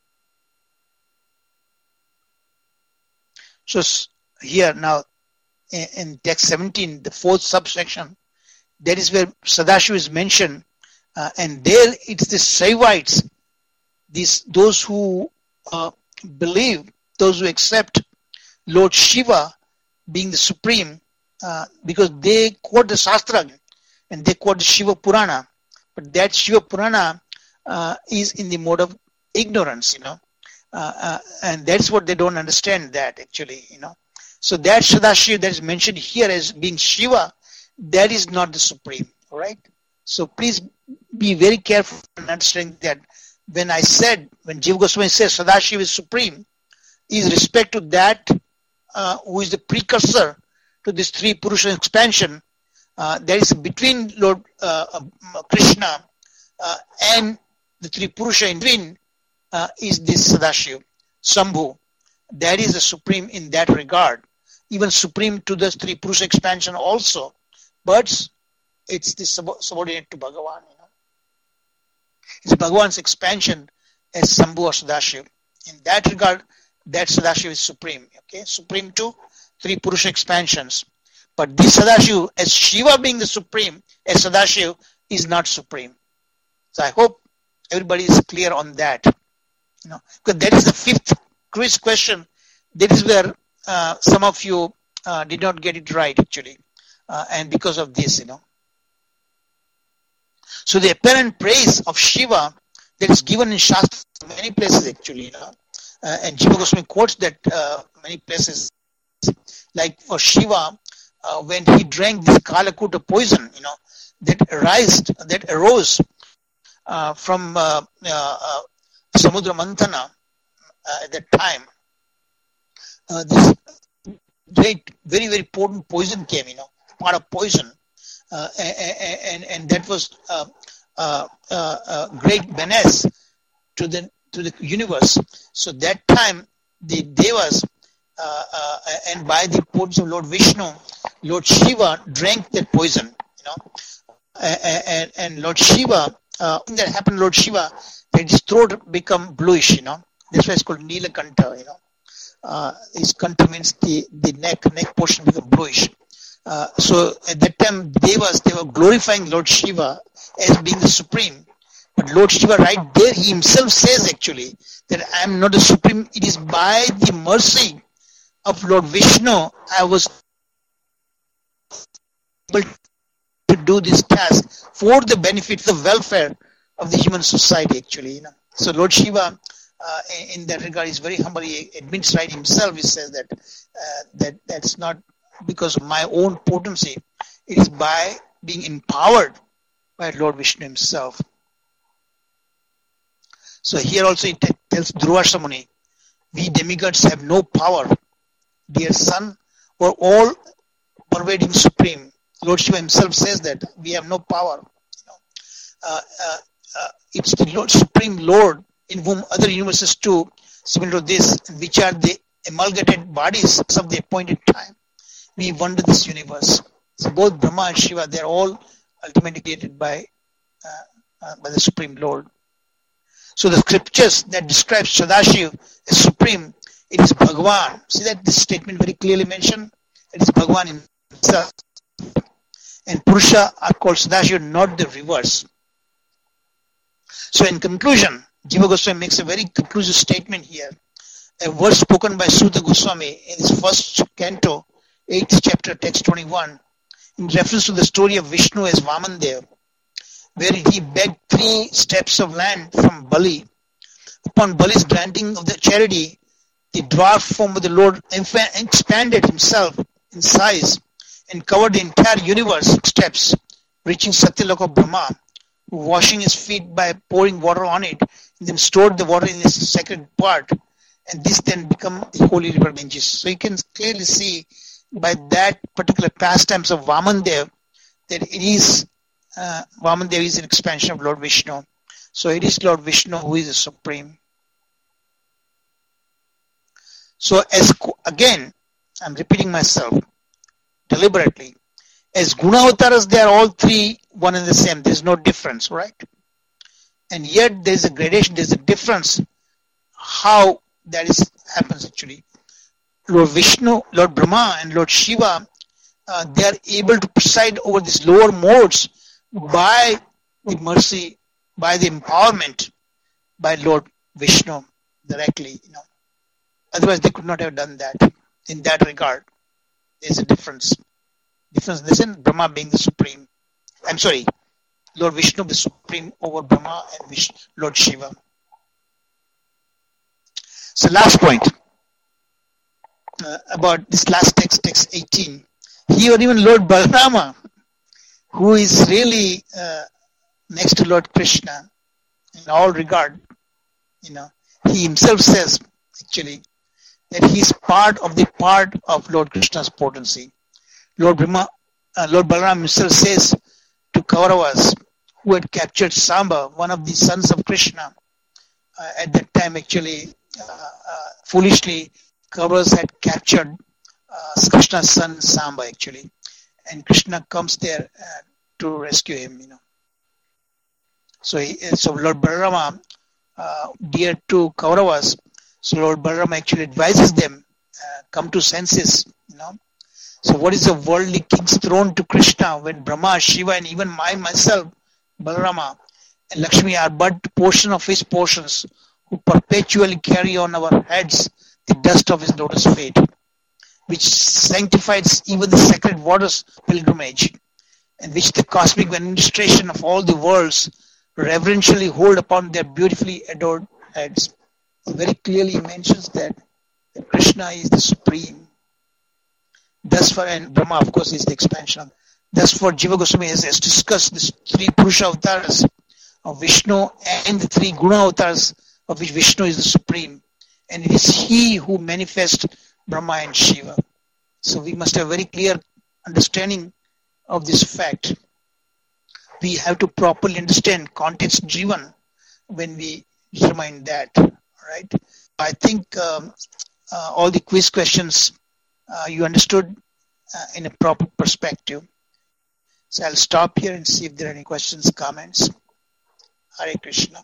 So here now in text 17, the 4th subsection, that is where Sadashiva is mentioned, and there it's the Shaivites, those who believe, those who accept Lord Shiva being the supreme, because they quote the Shastra and they quote the Shiva Purana, but that Shiva Purana is in the mode of ignorance, and that's what they don't understand, that actually, So that Sadashiva that is mentioned here as being Shiva, that is not the supreme, all right? So please be very careful in understanding that when Jiva Goswami says Sadashiva is supreme, is respect to that who is the precursor to this 3 Purusha expansion, that is between Lord Krishna and the 3 Purusha in between, is this Sadashiva, Sambhu. That is the supreme in that regard. Even supreme to the 3 Purusha expansion also, but it's the subordinate to Bhagavan. It's Bhagavan's expansion as Sambhu or Sadashiva. In that regard, that Sadashiva is supreme. Okay, supreme to 3 Purusha expansions. But this Sadashiva, as Shiva being the supreme, as Sadashiva, is not supreme. So I hope everybody is clear on that. Because that is the 5th quiz question. That is where some of you did not get it right, actually, and because of this, So the apparent praise of Shiva that is given in Shastra many places, actually, and Jiva Goswami quotes that many places, like for Shiva, when he drank this Kalakuta poison, that arose from Samudra Mantana at that time. This great, very, very potent poison came, part of poison, and that was great menace to the universe. So that time the Devas, and by the potency of Lord Vishnu, Lord Shiva drank that poison, and Lord Shiva, when that happened, Lord Shiva, that his throat become bluish, That's why it's called Nilakanta, his kanta means the neck portion become bluish. So at that time, Devas, they were glorifying Lord Shiva as being the supreme. But Lord Shiva right there, he himself says actually that I am not the supreme. It is by the mercy of Lord Vishnu I was able to do this task for the benefit, the welfare of the human society, actually. So Lord Shiva, in that regard, is very humble. He admits right himself. He says that that's not because of my own potency. It is by being empowered by Lord Vishnu himself. So here also it tells Durvasa Muni, we demigods have no power. Dear son, we're all pervading supreme. Lord Shiva himself says that we have no power. It's the Lord, Supreme Lord, in whom other universes too, similar to this, which are the amalgamated bodies of the appointed time. We wonder this universe. So both Brahma and Shiva, they are all ultimately created by the Supreme Lord. So the scriptures that describe Sadashiv as supreme, it is Bhagavan. See that this statement very clearly mentioned? It is Bhagavan himself. And Purusha are called Sadashiv, not the reverse. So in conclusion, Jiva Goswami makes a very conclusive statement here. A verse spoken by Suta Goswami in his first canto, 8th chapter, text 21, in reference to the story of Vishnu as Vamandev, where he begged 3 steps of land from Bali. Upon Bali's granting of the charity, the dwarf form of the Lord expanded himself in size and covered the entire universe 6 steps, reaching Satyaloka of Brahma, washing his feet by pouring water on it, and then stored the water in his sacred part, and this then become the holy river Ganges. So you can clearly see by that particular pastimes of Vamandev that it is Vamandev is an expansion of Lord Vishnu. So it is Lord Vishnu who is the supreme. So again, I'm repeating myself deliberately. As Guna Avataras, they are all 3 one and the same. There is no difference, right? And yet there is a gradation, there is a difference how that happens actually. Lord Vishnu, Lord Brahma and Lord Shiva, they are able to preside over these lower modes by the mercy, by the empowerment by Lord Vishnu directly. Otherwise they could not have done that. In that regard, there is a difference. Listen, Brahma being the supreme. I'm sorry, Lord Vishnu the supreme over Brahma and Lord Shiva. So last point about this last text 18. Here even Lord Balarama, who is really next to Lord Krishna in all regard, he himself says actually that he is part of Lord Krishna's potency. Lord Balaram himself says to Kauravas, who had captured Samba, one of the sons of Krishna, at that time actually, foolishly, Kauravas had captured Krishna's son Samba actually, and Krishna comes there to rescue him. So Lord Balarama, dear to Kauravas, so Lord Balarama actually advises them, come to senses. So what is a worldly king's throne to Krishna when Brahma, Shiva and even myself, Balarama and Lakshmi are but portion of his portions, who perpetually carry on our heads the dust of his lotus feet, which sanctifies even the sacred waters pilgrimage, and which the cosmic administration of all the worlds reverentially hold upon their beautifully adored heads. So very clearly he mentions that Krishna is the supreme. Thus for, and Brahma of course is the expansion. Thus for Jiva Goswami has discussed these 3 Purusha avatars of Vishnu and the 3 Guna avatars of which Vishnu is the supreme. And it is he who manifests Brahma and Shiva. So we must have a very clear understanding of this fact. We have to properly understand context driven when we determine that. Right? I think all the quiz questions you understood in a proper perspective. So I'll stop here and see if there are any questions, comments. Hare Krishna.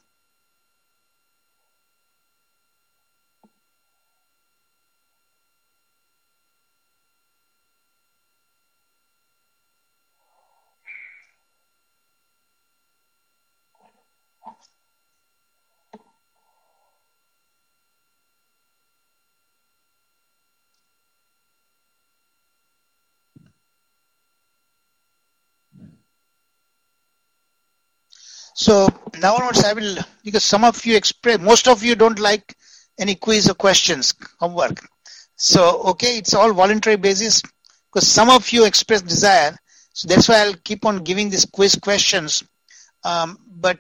So now onwards I will, because some of you most of you don't like any quiz or questions, homework. So, okay, it's all voluntary basis because some of you express desire. So that's why I'll keep on giving these quiz questions. And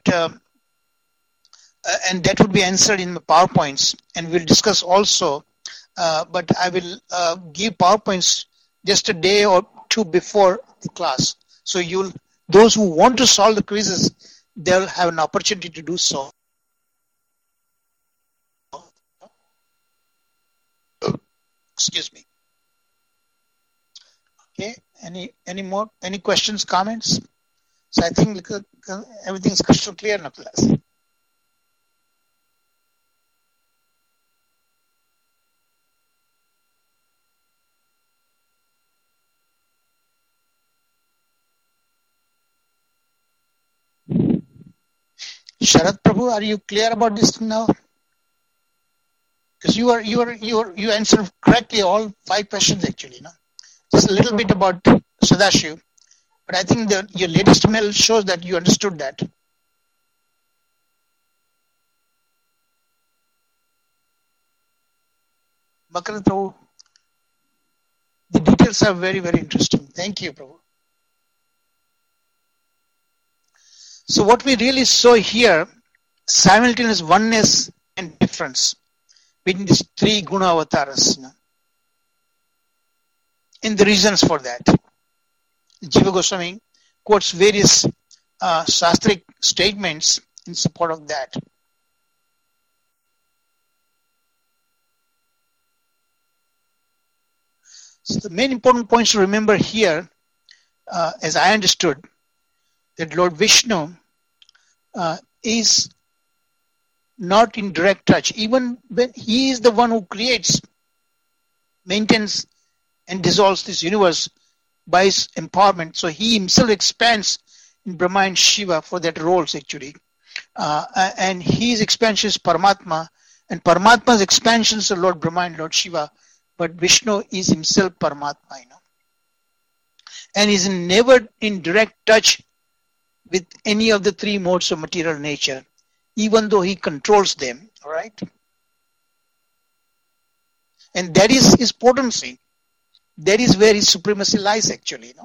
that would be answered in the PowerPoints, and we'll discuss also. But I will give PowerPoints just a day or 2 before the class. So those who want to solve the quizzes, they'll have an opportunity to do so. Excuse me. Okay. Any questions, comments? So I think everything is crystal clear now, class. Sharad Prabhu, are you clear about this now? Because you answered correctly all 5 questions actually, no? Just a little bit about Sadashiv, but I think your latest mail shows that you understood that. Makarand Prabhu, the details are very, very interesting. Thank you, Prabhu. So what we really saw here, simultaneous oneness and difference between these 3 guna avatars, and the reasons for that. Jiva Goswami quotes various shastric statements in support of that. So the main important points to remember here, as I understood, that Lord Vishnu is not in direct touch. Even when he is the one who creates, maintains, and dissolves this universe by his empowerment. So he himself expands in Brahma and Shiva for that roles actually. And his expansion is Paramatma, and Paramatma's expansion is Lord Brahma and Lord Shiva. But Vishnu is himself Paramatma, and is never in direct touch with any of the 3 modes of material nature, even though he controls them, all right? And that is his potency. That is where his supremacy lies actually,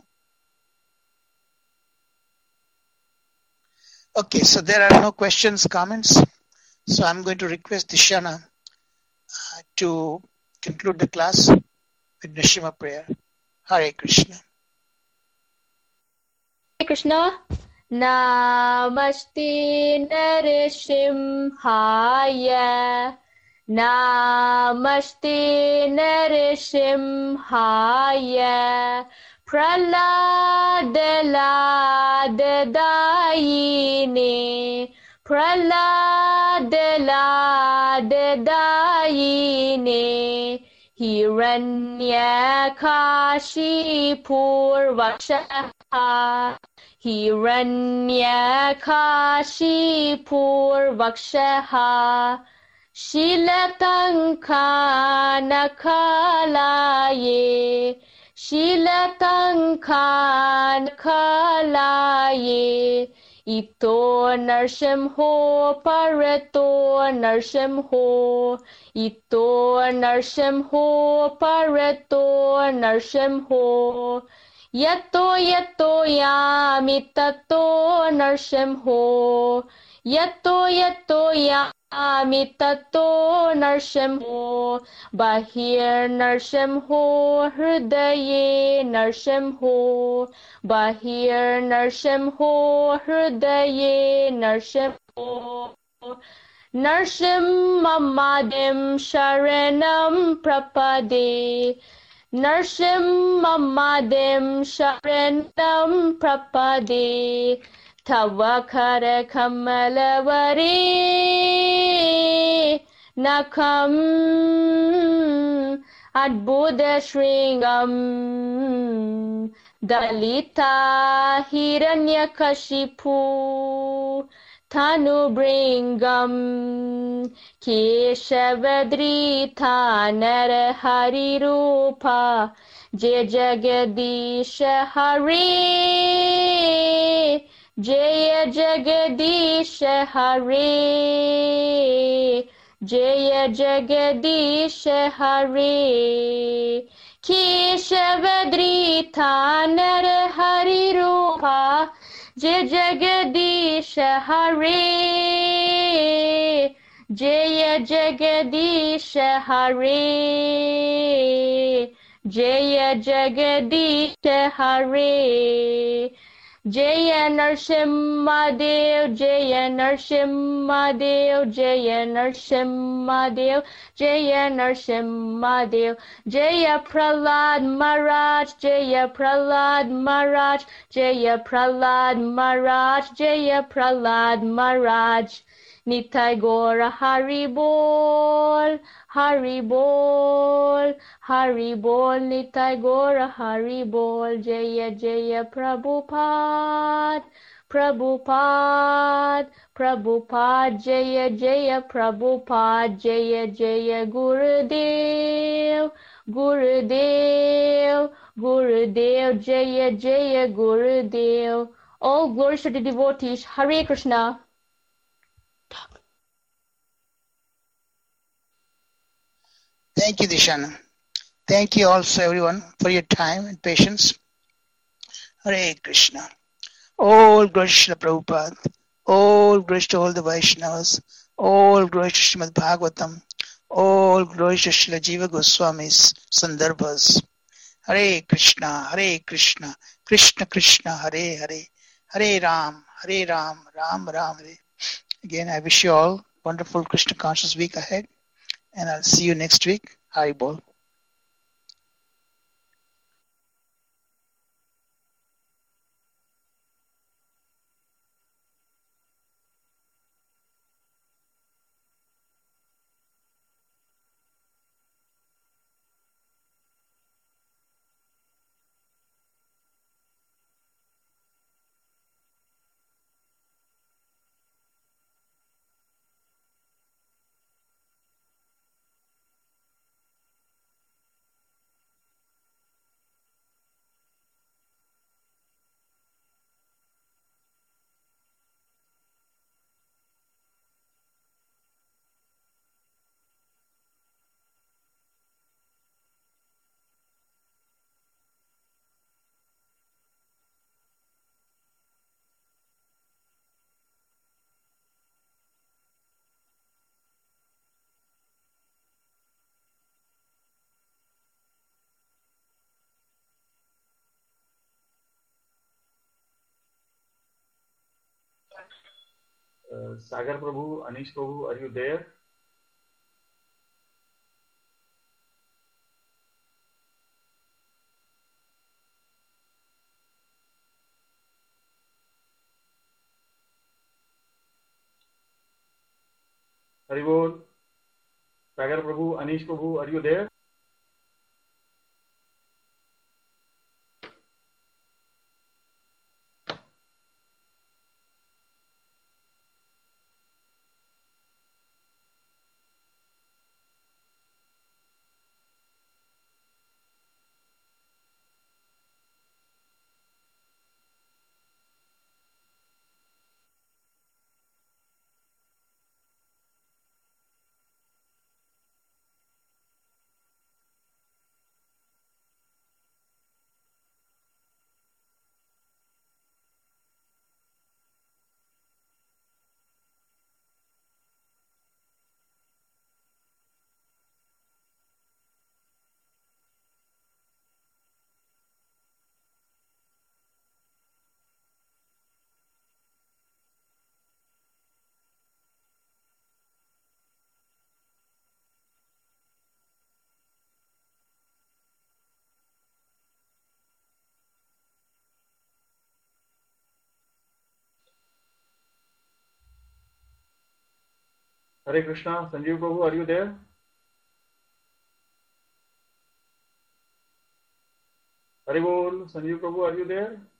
Okay, so there are no questions, comments. So I'm going to request Dishana to conclude the class with Nishima prayer. Hare Krishna. Hare Krishna. Namaste Narasimhaya. Namaste Narasimhaya. Praladadayine. Praladadayine. Hiranyakashipurvakshaha. Hiranyakashipurvakshaha. Shilatankanakalaye. Shilatankanakalaye. Ito narsimho parato narsimho. Ito narsimho parato narsimho. Yato yato yamitato narsimho. Yato yato yamitato narsimho. Bahir narsimho hridaye narsimho. Bahir narsimho hridaye narsimho. Narsimamadim sharanam prapade. Narsimamadim sharanam prapade. Tavakara kamalavare nakam adbuddha shringam dalita hiranyakashipu Tanubringam Keshavadrita Narahari Rupa Jaya Jagadisha Hare Jaya Jagadisha Hare Jaya Jagadisha Hare Keshavadrita Narahari Rupa Jaya Jagadisha Hare Jaya Jagadisha Hare Jaya Jagadisha Hare Jaya Narsimhadev, Jaya Narsimhadev, Jaya Narsimhadev, Jaya Narsimhadev, Jaya Prahlad Maharaj, Jaya Prahlad Maharaj, Jaya Prahlad Maharaj, Jaya Prahlad Maharaj. Nitai Gora Hari Bol, Hari Bol, Hari Bol, Nitai Gora Hari Bol, Jaya Jaya Prabhupada, Prabhupada, Prabhupada, Jaya Jaya Prabhupada, Jaya Jaya Gurudev, Gurudev, Gurudev, Jaya Jaya Gurudev. All glories to the devotees. Hare Krishna. Thank you, Dishana. Thank you also, everyone, for your time and patience. Hare Krishna. All glories to Prabhupada. All glories to all the Vaishnavas. All glories to Srimad Bhagavatam. All glories to Srila Jiva Goswami's Sandarbhas. Hare Krishna, Hare Krishna, Krishna Krishna, Hare Hare, Hare Ram, Ram Ram, Hare. Again, I wish you all wonderful Krishna conscious week ahead, and I'll see you next week. Hari Bol. Sagar Prabhu, Anish Prabhu, are you there? Hari Bol. Sagar Prabhu, Anish Prabhu, are you there? Hare Krishna, Sanjeev Prabhu, are you there? Hari Bol, Sanjeev Prabhu, are you there?